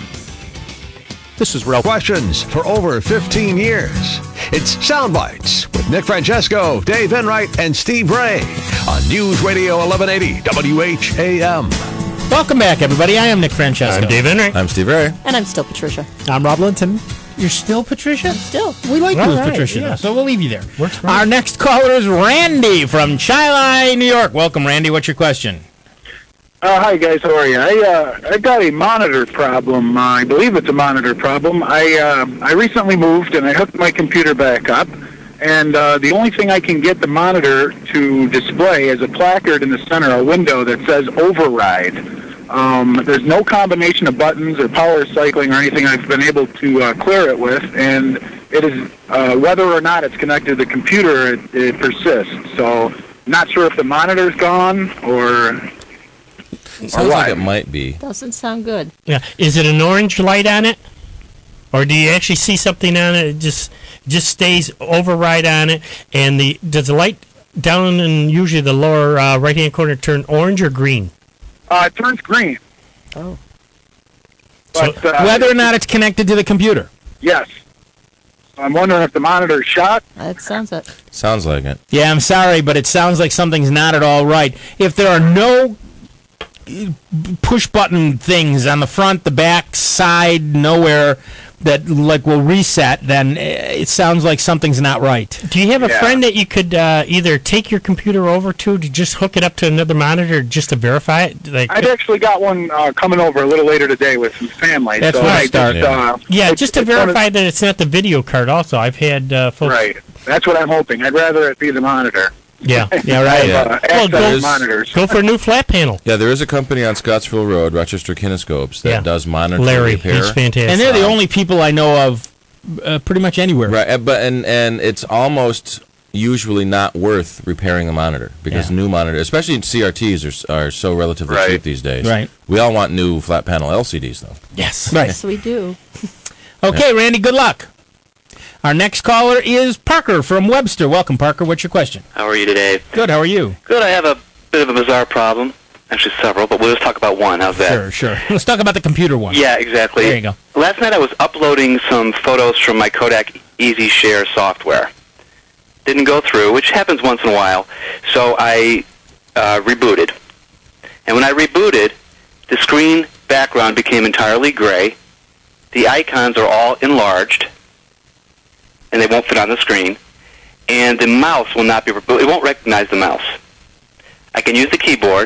This is Real Questions for over 15 years. It's Soundbites with Nick Francesco, Dave Enright, and Steve Ray on News Radio 1180 WHAM. Welcome back, everybody. I am Nick Francesco. I'm Dave Enright. I'm Steve Ray. And I'm still Patricia. I'm Rob Linton. You're still Patricia? I'm still. We like you as Patricia, though, so we'll leave you there. Our next caller is Randy from Chi-Li, New York. Welcome, Randy. What's your question? Hi, guys. How are you? I got a monitor problem. I believe it's a monitor problem. I recently moved, and I hooked my computer back up, and the only thing I can get the monitor to display is a placard in the center, a window that says override. There's no combination of buttons or power cycling or anything I've been able to clear it with, and it is whether or not it's connected to the computer, it persists. So, not sure if the monitor's gone or... Sounds like it might be. Doesn't sound good. Yeah. Is it an orange light on it? Or do you actually see something on it? It just stays override on it. And does the light down in usually the lower right-hand corner turn orange or green? It turns green. Oh. But, whether or not it's connected to the computer. Yes. I'm wondering if the monitor's shot. That sounds it. Sounds like it. Yeah, I'm sorry, but it sounds like something's not at all right. If there are no push button things on the front, the back, side, nowhere that like will reset, then it sounds like something's not right. Do you have a friend that you could either take your computer over to just hook it up to another monitor just to verify it? Like, I've actually got one coming over a little later today with some family. That's so where I start. just to verify that it's not the video card. Also, I've had folks. Right. That's what I'm hoping. I'd rather it be the monitor. Yeah, right. Well, Go for a new flat panel. Yeah, there is a company on Scottsville Road, Rochester Kinescopes, that does monitor Larry, repair. he's fantastic. And they're the only people I know of pretty much anywhere. Right, but and it's almost usually not worth repairing a monitor because new monitors, especially CRTs, are so relatively cheap these days. Right. We all want new flat panel LCDs, though. Yes. Right. Yes, we do. Okay, Randy, good luck. Our next caller is Parker from Webster. Welcome, Parker. What's your question? How are you today? Good. How are you? Good. I have a bit of a bizarre problem. Actually, several, but we'll just talk about one. How's that? Sure. Let's talk about the computer one. Yeah, exactly. There you go. Last night I was uploading some photos from my Kodak Easy Share software. Didn't go through, which happens once in a while. So I rebooted. And when I rebooted, the screen background became entirely gray. The icons are all enlarged, and they won't fit on the screen. And the mouse will not be it won't recognize the mouse. I can use the keyboard.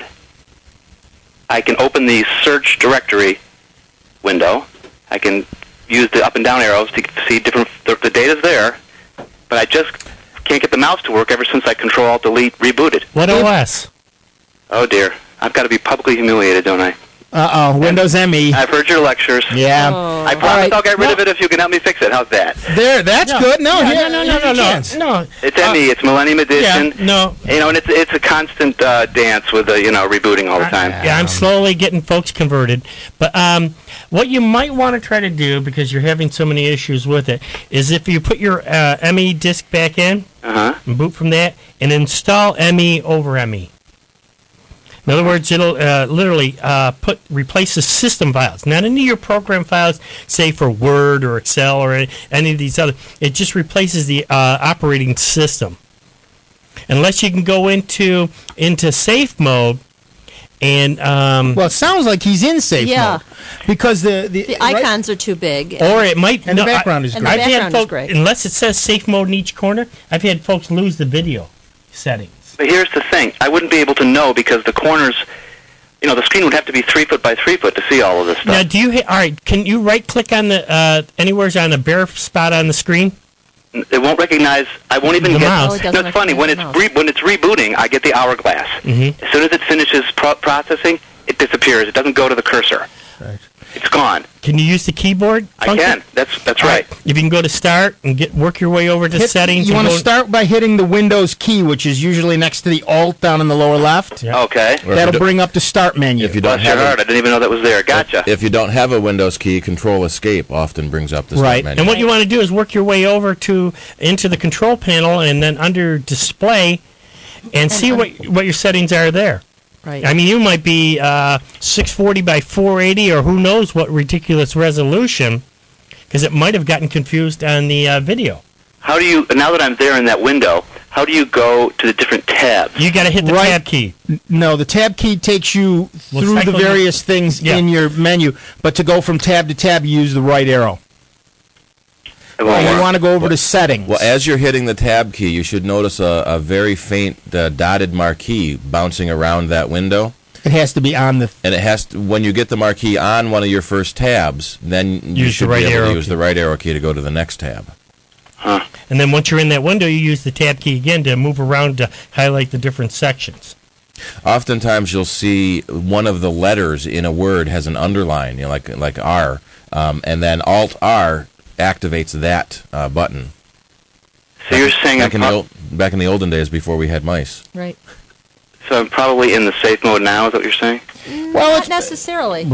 I can open the search directory window. I can use the up and down arrows to see the data's there, but I just can't get the mouse to work ever since I Control-Alt-Delete rebooted. What OS? Oh dear, I've got to be publicly humiliated, don't I? Windows ME. I've heard your lectures. Yeah. I promise I'll get rid of it if you can help me fix it. How's that? That's good. No. No. It's ME. It's Millennium Edition. Yeah, no. You know, and it's a constant dance with rebooting all the time. Yeah, I'm slowly getting folks converted. But what you might want to try to do, because you're having so many issues with it, is if you put your ME disk back in, and boot from that, and install ME over ME. In other words, it'll literally replace the system files, not any of your program files, say for Word or Excel or any of these other. It just replaces the operating system. Unless you can go into safe mode, and well, it sounds like he's in safe mode because the icons are too big, or it might and the background is great. And the background is great. Unless it says safe mode in each corner, I've had folks lose the video settings. But here's the thing. I wouldn't be able to know because the corners, the screen would have to be 3 foot by 3 foot to see all of this stuff. Now, all right, can you right-click on the, anywhere on a bare spot on the screen? It won't recognize, I won't even the get, mouse. It's funny, when it's rebooting, I get the hourglass. Mm-hmm. As soon as it finishes processing, it disappears. It doesn't go to the cursor. Right. It's gone. Can you use the keyboard function? I can. That's right. If you can go to Start and work your way over to Settings. You want to start by hitting the Windows key, which is usually next to the Alt down in the lower left. Yeah. Okay. That'll bring up the Start menu. If you don't have I didn't even know that was there. Gotcha. If you don't have a Windows key, Control Escape often brings up the Start menu. And what you want to do is work your way over into the control panel and then under Display and see what your settings are there. Right. I mean, you might be 640 by 480 or who knows what ridiculous resolution, because it might have gotten confused on the video. How do you, now that I'm there in that window, how do you go to the different tabs? You got to hit the tab key. No, the tab key takes you through the various things in your menu, but to go from tab to tab, you use the right arrow. And you want to go over to Settings. Well, as you're hitting the Tab key, you should notice a very faint dotted marquee bouncing around that window. It has to be on the... And it has to, when you get the marquee on one of your first tabs, then you should be able to use the right arrow key to go to the next tab. Huh. And then once you're in that window, you use the Tab key again to move around to highlight the different sections. Oftentimes, you'll see one of the letters in a word has an underline, like R, and then Alt-R activates that button. So you're saying back in the olden days before we had mice. Right. So I'm probably in the safe mode now. Is that what you're saying? Well, not necessarily. Right.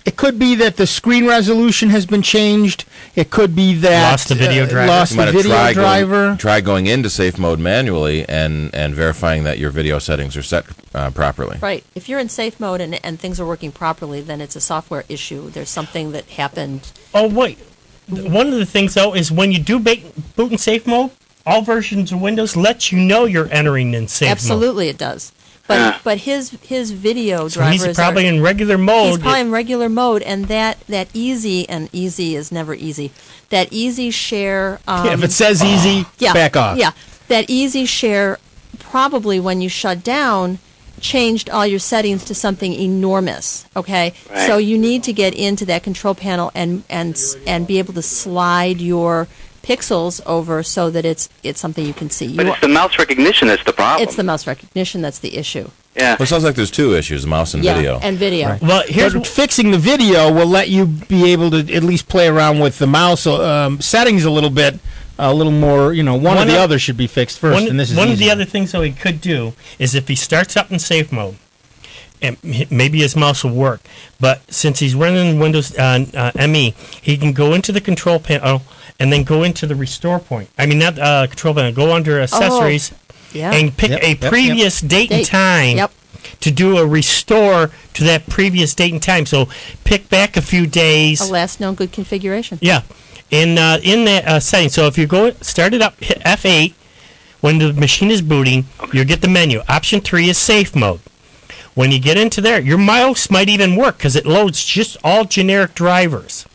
It could be that the screen resolution has been changed. It could be that Lost the video driver. Lost You might the have video driver. Try going into safe mode manually and verifying that your video settings are set properly. Right. If you're in safe mode and things are working properly, then it's a software issue. There's something that happened. Oh, wait. One of the things, though, is when you do boot in safe mode, all versions of Windows let you know you're entering in safe mode. Absolutely, it does. But his video So drivers he's probably in regular mode. He's probably in regular mode, and that easy, and easy is never easy. That easy share. If it says easy, back off. Yeah, that easy share probably when you shut down changed all your settings to something enormous. Okay, Right. so you need to get into that control panel and be able to slide your pixels over so that it's something you can see. But it's the mouse recognition that's the problem. It's the mouse recognition that's the issue. Yeah. Well, it sounds like there's two issues: mouse and Yeah, video. and video. Right. Well, here's But fixing the video will let you be able to at least play around with the mouse settings a little bit, a little more. One or the other should be fixed first, and this is one of easy. the other things, though, he could do is if he starts up in safe mode, and maybe his mouse will work. But since he's running Windows ME, he can go into the control panel and then go into the restore point. I mean, not control panel. Go under accessories and pick a previous date and time to do a restore to that previous date and time. So pick back a few days. A last known good configuration. Yeah, in that setting. So if you start it up, hit F8 when the machine is booting. You'll get the menu. Option 3 is safe mode. When you get into there, your mouse might even work because it loads just all generic drivers.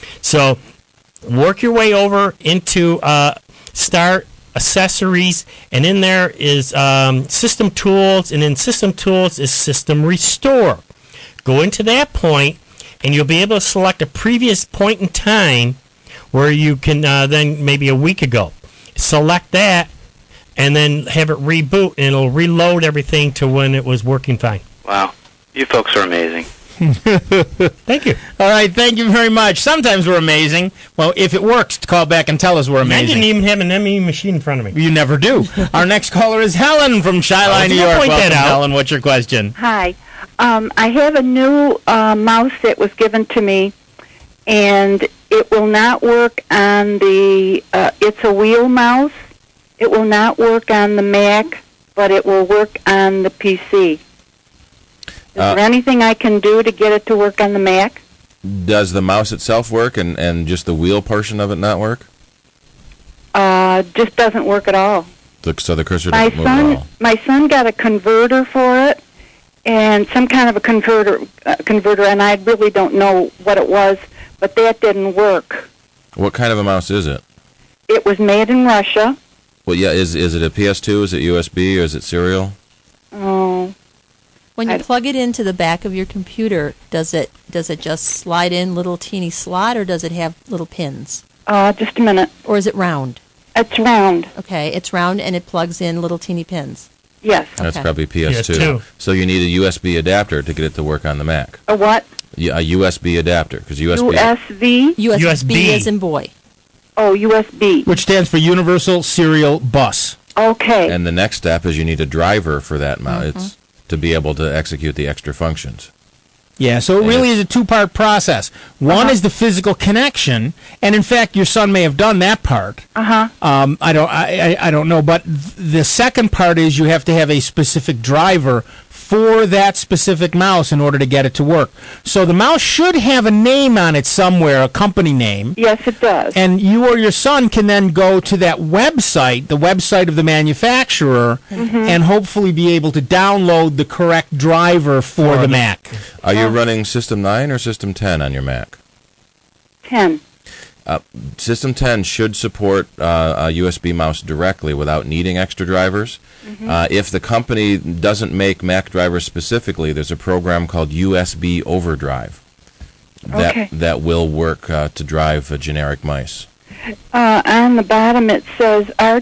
So work your way over into Start, Accessories, and in there is System Tools, and in System Tools is System Restore. Go into that point, and you'll be able to select a previous point in time where you can then maybe a week ago. Select that, and then have it reboot, and it'll reload everything to when it was working fine. Wow. You folks are amazing. Thank you. All right, thank you very much. Sometimes we're amazing. Well, if it works, call back and tell us we're I amazing. didn't even have an ME machine in front of me. You never do. Our next caller is Helen from Chi-Line, New York. Welcome, Helen. What's your question? Hi. I have a new mouse that was given to me, and it will not work on the, it's a wheel mouse. It will not work on the Mac, but it will work on the PC. Is there anything I can do to get it to work on the Mac? Does the mouse itself work and just the wheel portion of it not work? Just doesn't work at all. So the cursor doesn't move at all? My son got a converter for it, and some kind of a converter, and I really don't know what it was, but that didn't work. What kind of a mouse is it? It was made in Russia. Well, yeah, is it a PS2? Is it USB? Or is it serial? Oh. When you plug it into the back of your computer, does it just slide in little teeny slot, or does it have little pins? Just a minute. Or is it round? It's round. Okay, it's round and it plugs in little teeny pins. Yes. That's Okay. probably PS2. PS2. So you need a USB adapter to get it to work on the Mac. A what? Yeah, a USB adapter, because USB. USB? USB as in boy. Oh, USB. Which stands for Universal Serial Bus. Okay. And the next step is you need a driver for that mouse. It's to be able to execute the extra functions. Yeah, so it really is a two-part process. One is the physical connection, and in fact, your son may have done that part. I don't know, but the second part is you have to have a specific driver for that specific mouse in order to get it to work. So the mouse should have a name on it somewhere, a company name. Yes, it does. And you or your son can then go to that website, the website of the manufacturer, and hopefully be able to download the correct driver for the Mac. Are you running System 9 or System 10 on your Mac? 10. System 10 should support a USB mouse directly without needing extra drivers. If the company doesn't make Mac drivers specifically, there's a program called USB Overdrive that will work to drive a generic mice. On the bottom it says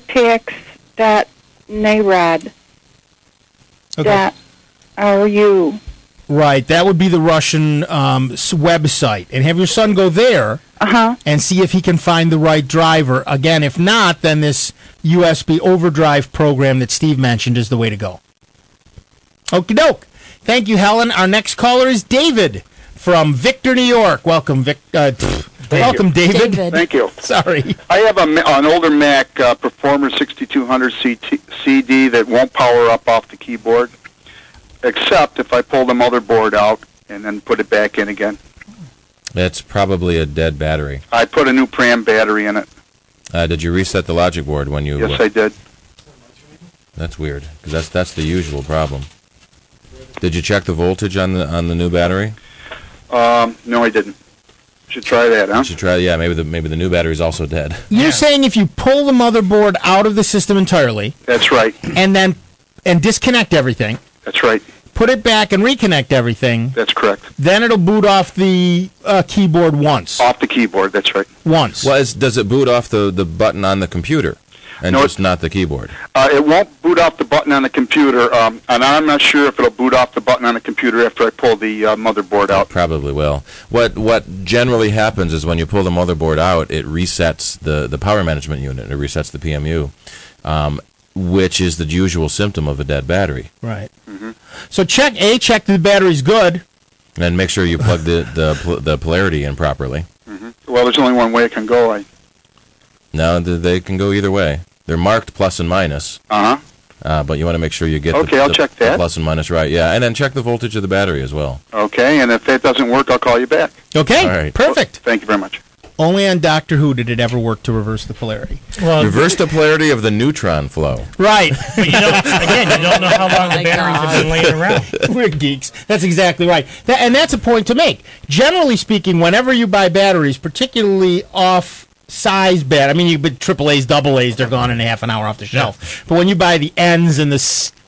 artax.narod.ru. Right, that would be the Russian website. And have your son go there and see if he can find the right driver. Again, if not, then this USB Overdrive program that Steve mentioned is the way to go. Okie doke. Thank you, Helen. Our next caller is David from Victor, New York. Welcome, Vic. Welcome, David. Thank you. Sorry. I have an older Mac Performer 6200 CD that won't power up off the keyboard, except if I pull the motherboard out and then put it back in again. That's probably a dead battery. I put a new Pram battery in it. Did you reset the logic board when you... Yes, I did. That's weird, because that's the usual problem. Did you check the voltage on the new battery? No, I didn't. Should try that, huh? You should try. Yeah, maybe the new battery's also dead. You're saying if you pull the motherboard out of the system entirely, that's right, and disconnect everything, that's right, put it back and reconnect everything, that's correct, then it'll boot off the keyboard once. Off the keyboard, that's right. Once. Well, does it boot off the button on the computer? And no, just not the keyboard? It won't boot off the button on the computer, and I'm not sure if it'll boot off the button on the computer after I pull the motherboard out. It probably will. What generally happens is when you pull the motherboard out, it resets the power management unit. It resets the PMU, which is the usual symptom of a dead battery. Right. Mm-hmm. So check the battery's good. And make sure you plug the polarity in properly. Mm-hmm. Well, there's only one way it can go. No, they can go either way. They're marked plus and minus. But you want to make sure you get I'll check that. the plus and minus right. Yeah, and then check the voltage of the battery as well. Okay, and if that doesn't work, I'll call you back. Okay, all right. Perfect. Thank you very much. Only on Doctor Who did it ever work to reverse the polarity. Well, reverse the polarity of the neutron flow. Right. But you don't know how long the batteries have been laying around. We're geeks. That's exactly right. And that's a point to make. Generally speaking, whenever you buy batteries, particularly off-size batteries, I mean, you buy AAAs, AA's, they're gone in half an hour off the shelf. But when you buy the N's and the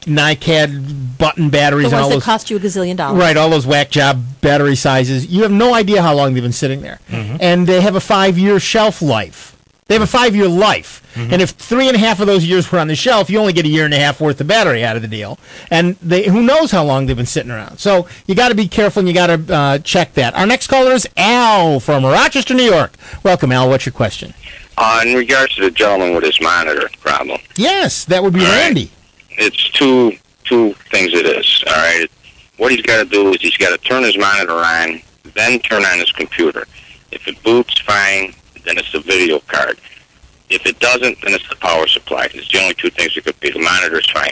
NiCad button batteries, The and all ones those, that cost you $1 gazillion. right, all those whack job battery sizes, you have no idea how long they've been sitting there. Mm-hmm. And they have a 5-year shelf life. They have a 5-year life. Mm-hmm. And if 3.5 of those years were on the shelf, you only get 1.5 years worth of battery out of the deal. And who knows how long they've been sitting around. So you got to be careful and you got to check that. Our next caller is Al from Rochester, New York. Welcome, Al. What's your question? In regards to the gentleman with his monitor problem. Yes, that would be Randy. It's two things it is, all right? What he's got to do is he's got to turn his monitor on, then turn on his computer. If it boots, fine, then it's the video card. If it doesn't, then it's the power supply. It's the only two things it could be. The monitor's fine.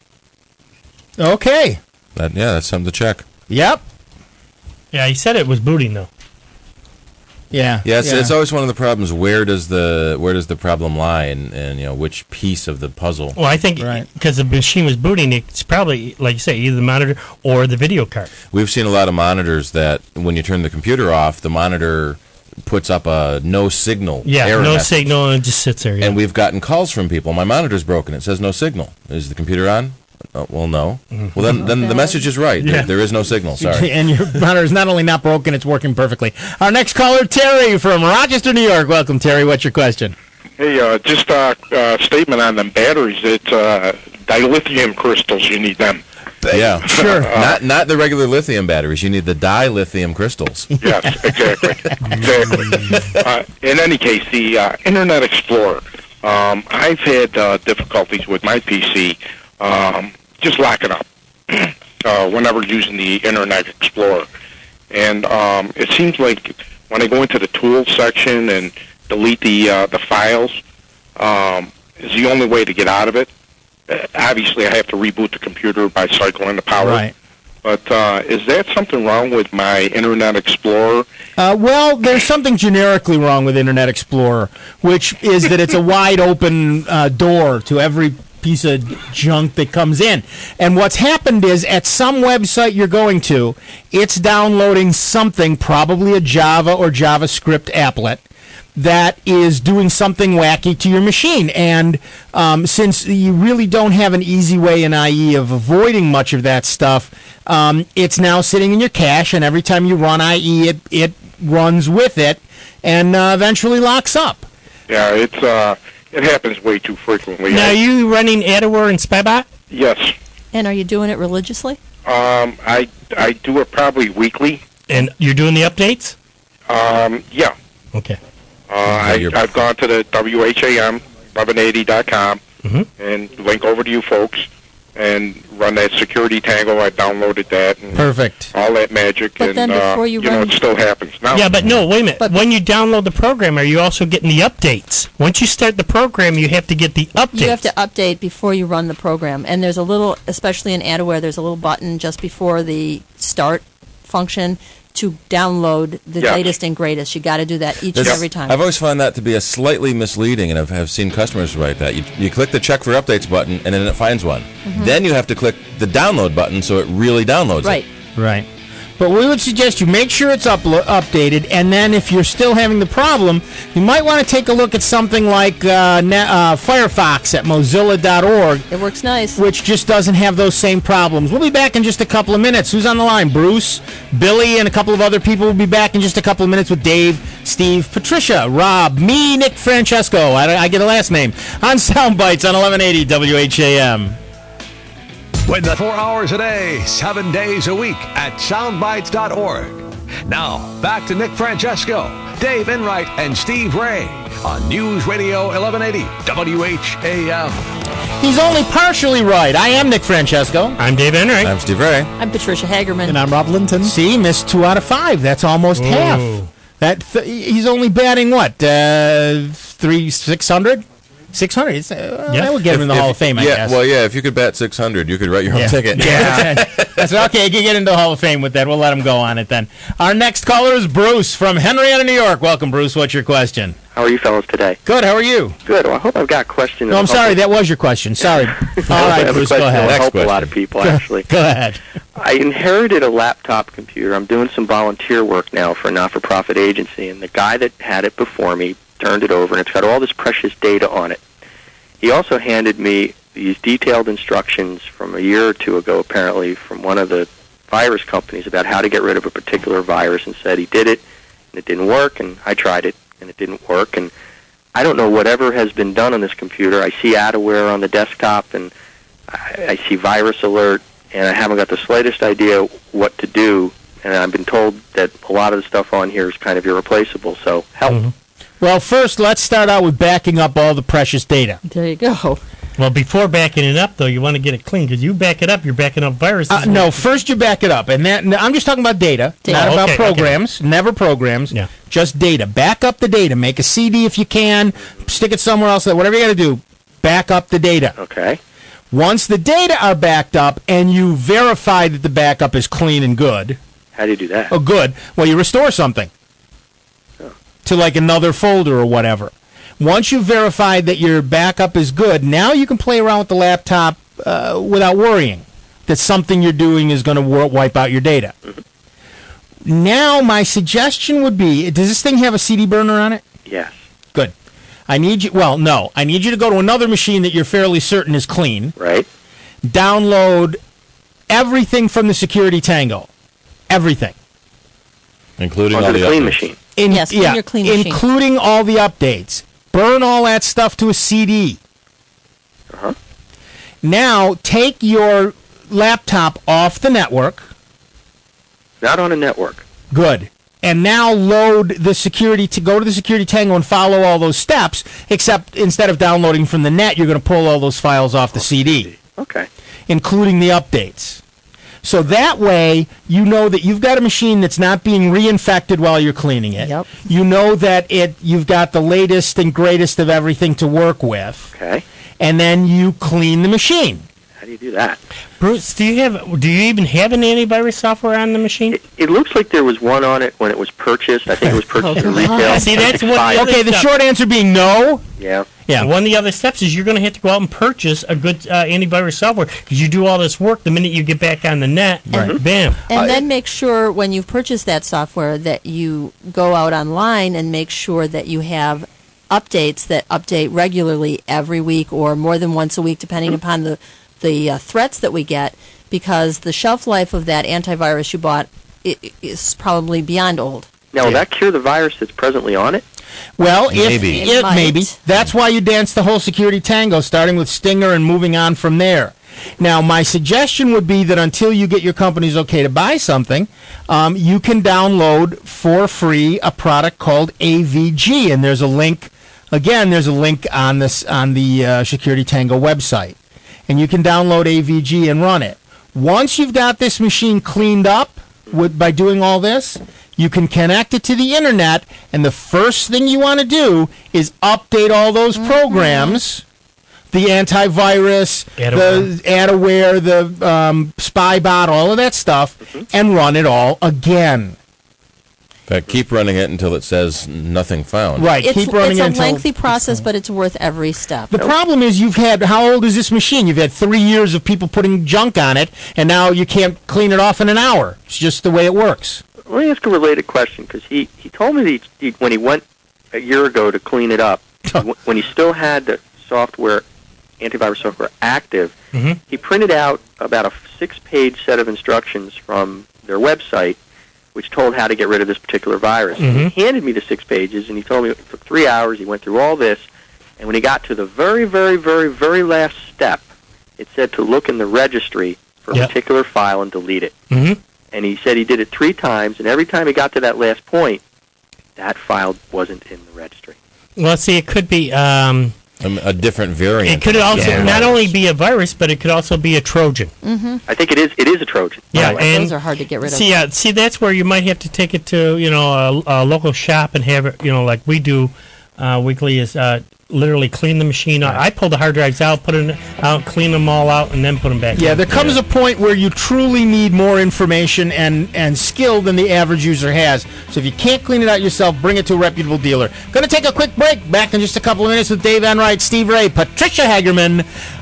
Okay. That's something to check. Yep. Yeah, he said it was booting, though. Yeah. Yeah, it's always one of the problems. Where does the problem lie, and which piece of the puzzle? Well, I think because the machine was booting, it's probably, like you say, either the monitor or the video card. We've seen a lot of monitors that when you turn the computer off, the monitor puts up a no signal. Yeah, error no message. signal, and it just sits there. Yeah. And we've gotten calls from people. My monitor's broken. It says no signal. Is the computer on? Oh, well, no. Mm-hmm. Well, then the message is right. Yeah. There is no signal. Sorry. And your monitor is not only not broken, it's working perfectly. Our next caller, Terry from Rochester, New York. Welcome, Terry. What's your question? Hey, just a statement on them batteries. It's dilithium crystals. You need them. Yeah, sure. Not the regular lithium batteries. You need the dilithium crystals. Yes, exactly. In any case, the Internet Explorer. I've had difficulties with my PC just locking up whenever using the Internet Explorer. And it seems like when I go into the tools section and delete the files, is the only way to get out of it. Obviously, I have to reboot the computer by cycling the power. Right. But is that something wrong with my Internet Explorer? Well, there's something generically wrong with Internet Explorer, which is that it's a wide open door to every piece of junk that comes in. And what's happened is at some website you're going to, it's downloading something, probably a Java or JavaScript applet, that is doing something wacky to your machine. And since you really don't have an easy way in IE of avoiding much of that stuff, it's now sitting in your cache, and every time you run IE, it runs with it and eventually locks up. Yeah, it happens way too frequently. Now, are you running AdaWare and Spybot? Yes. And are you doing it religiously? I do it probably weekly. And you're doing the updates? Yeah. Okay. I've gone to the WHAM1180.com Mm-hmm. and link over to you folks, and run that Security Tango. I downloaded that. And Perfect. All that magic, But and then before you run- it still happens now. Yeah, but no, wait a minute. When you download the program, are you also getting the updates? Once you start the program, you have to get the updates. You have to update before you run the program. And there's a little, especially in Adaware, there's a little button just before the start function to download the Yes. latest and greatest. You got to do that each and every time. I've always found that to be a slightly misleading, and I've seen customers write that. You click the check for updates button, and then it finds one. Mhm. Then you have to click the download button so it really downloads Right. it. Right. But we would suggest you make sure it's updated, and then if you're still having the problem, you might want to take a look at something like Firefox at Mozilla.org. It works nice. Which just doesn't have those same problems. We'll be back in just a couple of minutes. Who's on the line? Bruce, Billy, and a couple of other people will be back in just a couple of minutes with Dave, Steve, Patricia, Rob, me, Nick Francesco. I get a last name. On Soundbites on 1180 WHAM. With the 4 hours a day, 7 days a week at soundbites.org. Now, back to Nick Francesco, Dave Enright, and Steve Ray on News Radio 1180 WHAM. He's only partially right. I am Nick Francesco. I'm Dave Enright. I'm Steve Ray. I'm Patricia Hagerman. And I'm Rob Linton. See, missed 2 out of 5. That's almost half. He's only batting what? 600? 600. That would get him in the Hall of Fame, I guess. Well, yeah, if you could bat 600, you could write your own ticket. Yeah. That's okay. You can get into the Hall of Fame with that. We'll let him go on it then. Our next caller is Bruce from Henrietta, New York. Welcome, Bruce. What's your question? How are you fellas today? Good. How are you? Good. Well, I hope I've got a question. No, I'm sorry. That was your question. Sorry. All right, Bruce, go ahead. That'll help a lot of people, actually. Go ahead. I inherited a laptop computer. I'm doing some volunteer work now for a not-for-profit agency, and the guy that had it before me turned it over, and it's got all this precious data on it. He also handed me these detailed instructions from a year or two ago, apparently, from one of the virus companies about how to get rid of a particular virus, and said he did it, and it didn't work, and I tried it, and it didn't work. And I don't know whatever has been done on this computer. I see Adaware on the desktop, and I see virus alert, and I haven't got the slightest idea what to do. And I've been told that a lot of the stuff on here is kind of irreplaceable, so help. Mm-hmm. Well, first, let's start out with backing up all the precious data. There you go. Well, before backing it up, though, you want to get it clean, because you back it up, you're backing up viruses. No, first you back it up. And I'm just talking about data, not about programs. Never programs, just data. Back up the data. Make a CD if you can. Stick it somewhere else. Whatever you got to do, back up the data. Okay. Once the data are backed up and you verify that the backup is clean and good. How do you do that? Oh, good. Well, you restore something to like another folder or whatever. Once you've verified that your backup is good, now you can play around with the laptop without worrying that something you're doing is going to wipe out your data. Mm-hmm. Now, my suggestion would be, does this thing have a CD burner on it? Yes. Good. I need you to go to another machine that you're fairly certain is clean. Right. Download everything from the Security Tango. Everything. Including onto all the the clean updates. machine. Yes, in your clean machine. Including all the updates. Burn all that stuff to a CD. Uh-huh. Now, take your laptop off the network. Not on a network. Good. And now load the security to go to the Security Tango and follow all those steps, except instead of downloading from the net, you're going to pull all those files off the CD. Okay. Including the updates. So that way, you know that you've got a machine that's not being reinfected while you're cleaning it. Yep. You know that you've got the latest and greatest of everything to work with. Okay. And then you clean the machine. How do you do that? Bruce, do you even have an antivirus software on the machine? It looks like there was one on it when it was purchased. I think it was purchased in retail. See, that's what. Okay, the short answer being no. Yeah. Yeah. One of the other steps is you're going to have to go out and purchase a good antivirus software, because you do all this work the minute you get back on the net. Right. Bam. And then make sure when you've purchased that software that you go out online and make sure that you have updates that update regularly every week or more than once a week, depending upon the threats that we get, because the shelf life of that antivirus you bought is probably beyond old. Now, will that cure the virus that's presently on it? Well, Maybe. maybe. That's why you dance the whole Security Tango, starting with Stinger and moving on from there. Now, my suggestion would be that until you get your company's okay to buy something, you can download for free a product called AVG, and there's a link. Again, there's a link on the Security Tango website. and you can download AVG and run it. Once you've got this machine cleaned up by doing all this, you can connect it to the internet, and the first thing you want to do is update all those programs, the antivirus, the Adaware, the Spybot, all of that stuff, and run it all again. But keep running it until it says nothing found. Right, keep running it It's a until lengthy process, but it's worth every step. The problem is how old is this machine? You've had 3 years of people putting junk on it, and now you can't clean it off in an hour. It's just the way it works. Let me ask a related question, because he told me that when he went a year ago to clean it up, when he still had the software, antivirus software active, he printed out about a 6-page set of instructions from their website, which told how to get rid of this particular virus. He handed me the 6 pages, and he told me it took 3 hours. He went through all this, and when he got to the very, very, very, very last step, it said to look in the registry for a particular file and delete it. And he said he did it 3 times, and every time he got to that last point, that file wasn't in the registry. Well, see, it could be a different variant. It could also not only be a virus, but it could also be a Trojan. I think it is a Trojan. Yeah, and those are hard to get rid of. See, that's where you might have to take it to a local shop and have it like we do weekly is literally clean the machine out. I pull the hard drives out, put it out, clean them all out, and then put them back in. Yeah, there comes a point where you truly need more information and skill than the average user has. So if you can't clean it out yourself, bring it to a reputable dealer. Going to take a quick break. Back in just a couple of minutes with Dave Enright, Steve Ray, Patricia Hagerman,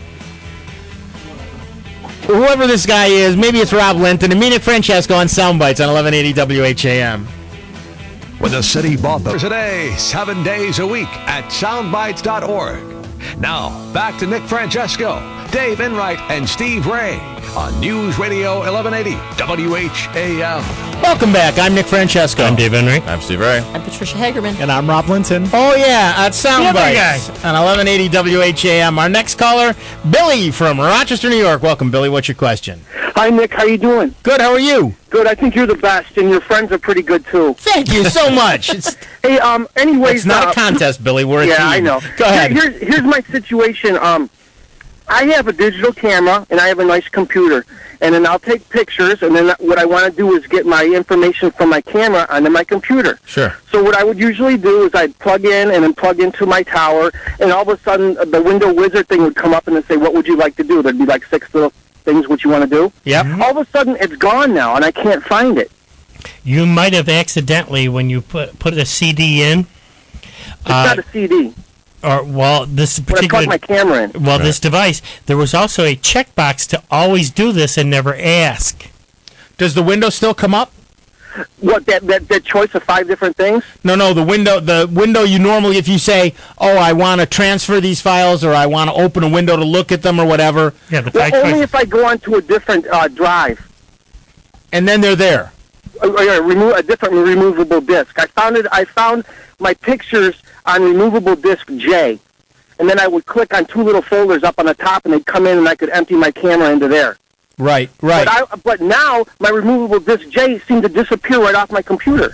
whoever this guy is. Maybe it's Rob Linton and me, Nick Francesco on Soundbites on 1180 WHAM. When the city bought them today, 7 days a week at soundbites.org. Now, back to Nick Francesco, Dave Enright, and Steve Ray on News Radio 1180 WHAM. Welcome back. I'm Nick Francesco. I'm Dave Enright. I'm Steve Ray. I'm Patricia Hagerman. And I'm Rob Linton. Oh, yeah, at Soundbites on 1180 WHAM. Our next caller, Billy from Rochester, New York. Welcome, Billy. What's your question? Hi, Nick. How you doing? Good. How are you? Good. I think you're the best, and your friends are pretty good, too. Thank you so much. Hey, anyways... It's not a contest, Billy. We're a team. Yeah, I know. Go ahead. Here's my situation. I have a digital camera, and I have a nice computer. And then I'll take pictures, and then what I want to do is get my information from my camera onto my computer. Sure. So what I would usually do is I'd plug in and then plug into my tower, and all of a sudden the window wizard thing would come up and then say, what would you like to do? There'd be like 6 little things what you want to do. Yep. All of a sudden it's gone now, and I can't find it. You might have accidentally, when you put a CD in. It's not a CD. Or this particular. When I plug my camera in. Well, this device, there was also a checkbox to always do this and never ask. Does the window still come up? What, that choice of 5 different things? No. The window you normally, if you say, "Oh, I want to transfer these files," or "I want to open a window to look at them," or whatever. Yeah, the only if I go onto a different drive. And then they're there. A different removable disk. I found my pictures on removable disk J, and then I would click on 2 little folders up on the top, and they'd come in, and I could empty my camera into there. Right. But now my removable disk J seemed to disappear right off my computer.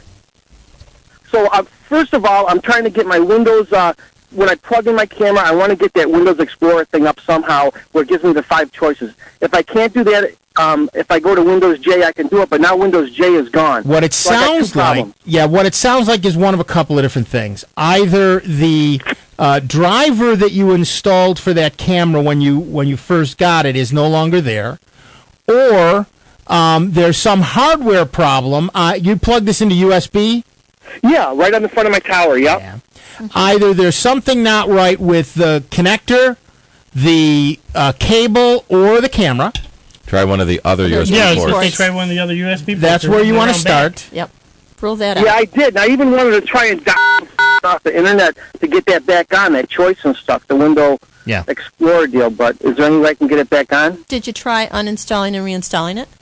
So first of all, I'm trying to get my Windows. When I plug in my camera, I want to get that Windows Explorer thing up somehow, where it gives me the 5 choices. If I can't do that, if I go to Windows J, I can do it. But now Windows J is gone. What it sounds like is one of a couple of different things. Either the driver that you installed for that camera when you first got it is no longer there, or there's some hardware problem. You plug this into USB? Yeah, right on the front of my tower. Yep. Yeah. Either there's something not right with the connector, the cable, or the camera. Try one of the other USB ports. Try one of the other USB ports. That's where you want to start. Yep. Rule that out. Yeah, I did. And I even wanted to try and download off the internet to get that back on, that choice and stuff, the Windows Explorer deal. But is there any way I can get it back on? Did you try uninstalling and reinstalling it?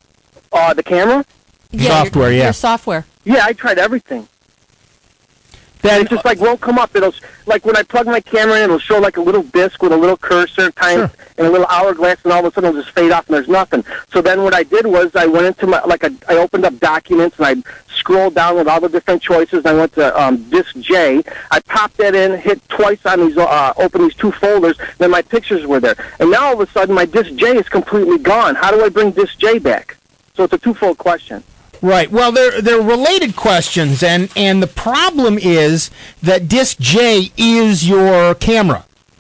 The camera? Yeah, software, your software. Yeah, I tried everything. And it just like won't come up. It'll like when I plug my camera in, it'll show like a little disc with a little cursor time and a little hourglass, and all of a sudden it'll just fade off and there's nothing. So then what I did was I went into I opened up Documents and I scrolled down with all the different choices. And I went to Disc J. I popped that in, hit twice on these, open these two folders. Then my pictures were there, and now all of a sudden my Disc J is completely gone. How do I bring Disc J back? So it's a twofold question. Right. Well, they're related questions, and the problem is that Disc J is your camera.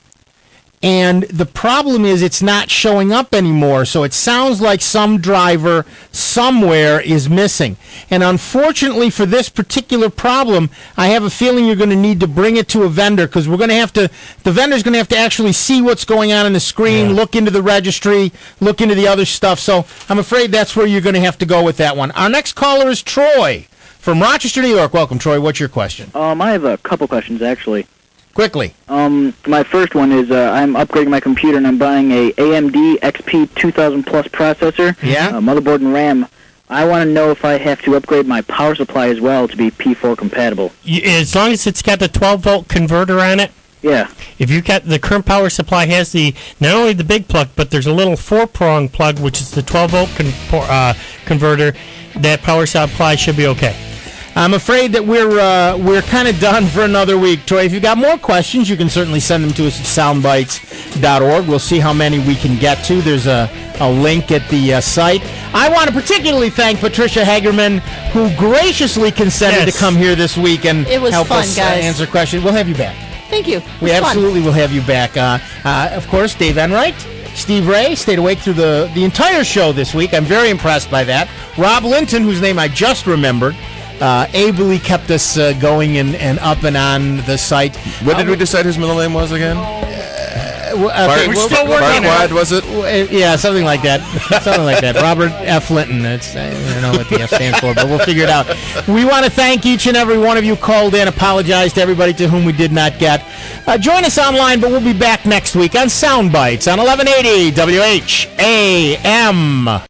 And the problem is it's not showing up anymore, so it sounds like some driver somewhere is missing. And unfortunately for this particular problem, I have a feeling you're going to need to bring it to a vendor, because the vendor's going to have to actually see what's going on the screen, look into the registry, look into the other stuff. So I'm afraid that's where you're going to have to go with that one. Our next caller is Troy from Rochester, New York. Welcome, Troy. What's your question? I have a couple questions, actually. Quickly. My first one is I'm upgrading my computer and I'm buying a AMD XP 2000 Plus processor, motherboard and RAM. I want to know if I have to upgrade my power supply as well to be P4 compatible. As long as it's got the 12-volt converter on it. Yeah. If you've got the current power supply has not only the big plug, but there's a little 4-prong plug, which is the 12-volt converter. That power supply should be okay. I'm afraid that we're kind of done for another week, Troy. If you've got more questions, you can certainly send them to us at soundbites.org. We'll see how many we can get to. There's a link at the site. I want to particularly thank Patricia Hagerman, who graciously consented to come here this week and help fun, us guys. Answer questions. We'll have you back. Thank you. We absolutely will have you back. Of course, Dave Enright, Steve Ray stayed awake through the entire show this week. I'm very impressed by that. Rob Linton, whose name I just remembered, ably kept us going and up and on the site. What did we decide his middle name was again? We're still working on it. Was it? Yeah, something like that. Something like that. Robert F. Linton. I don't know what the F stands for, but we'll figure it out. We want to thank each and every one of you called in. Apologize to everybody to whom we did not get. Join us online, but we'll be back next week on Soundbites on 1180 WHAM.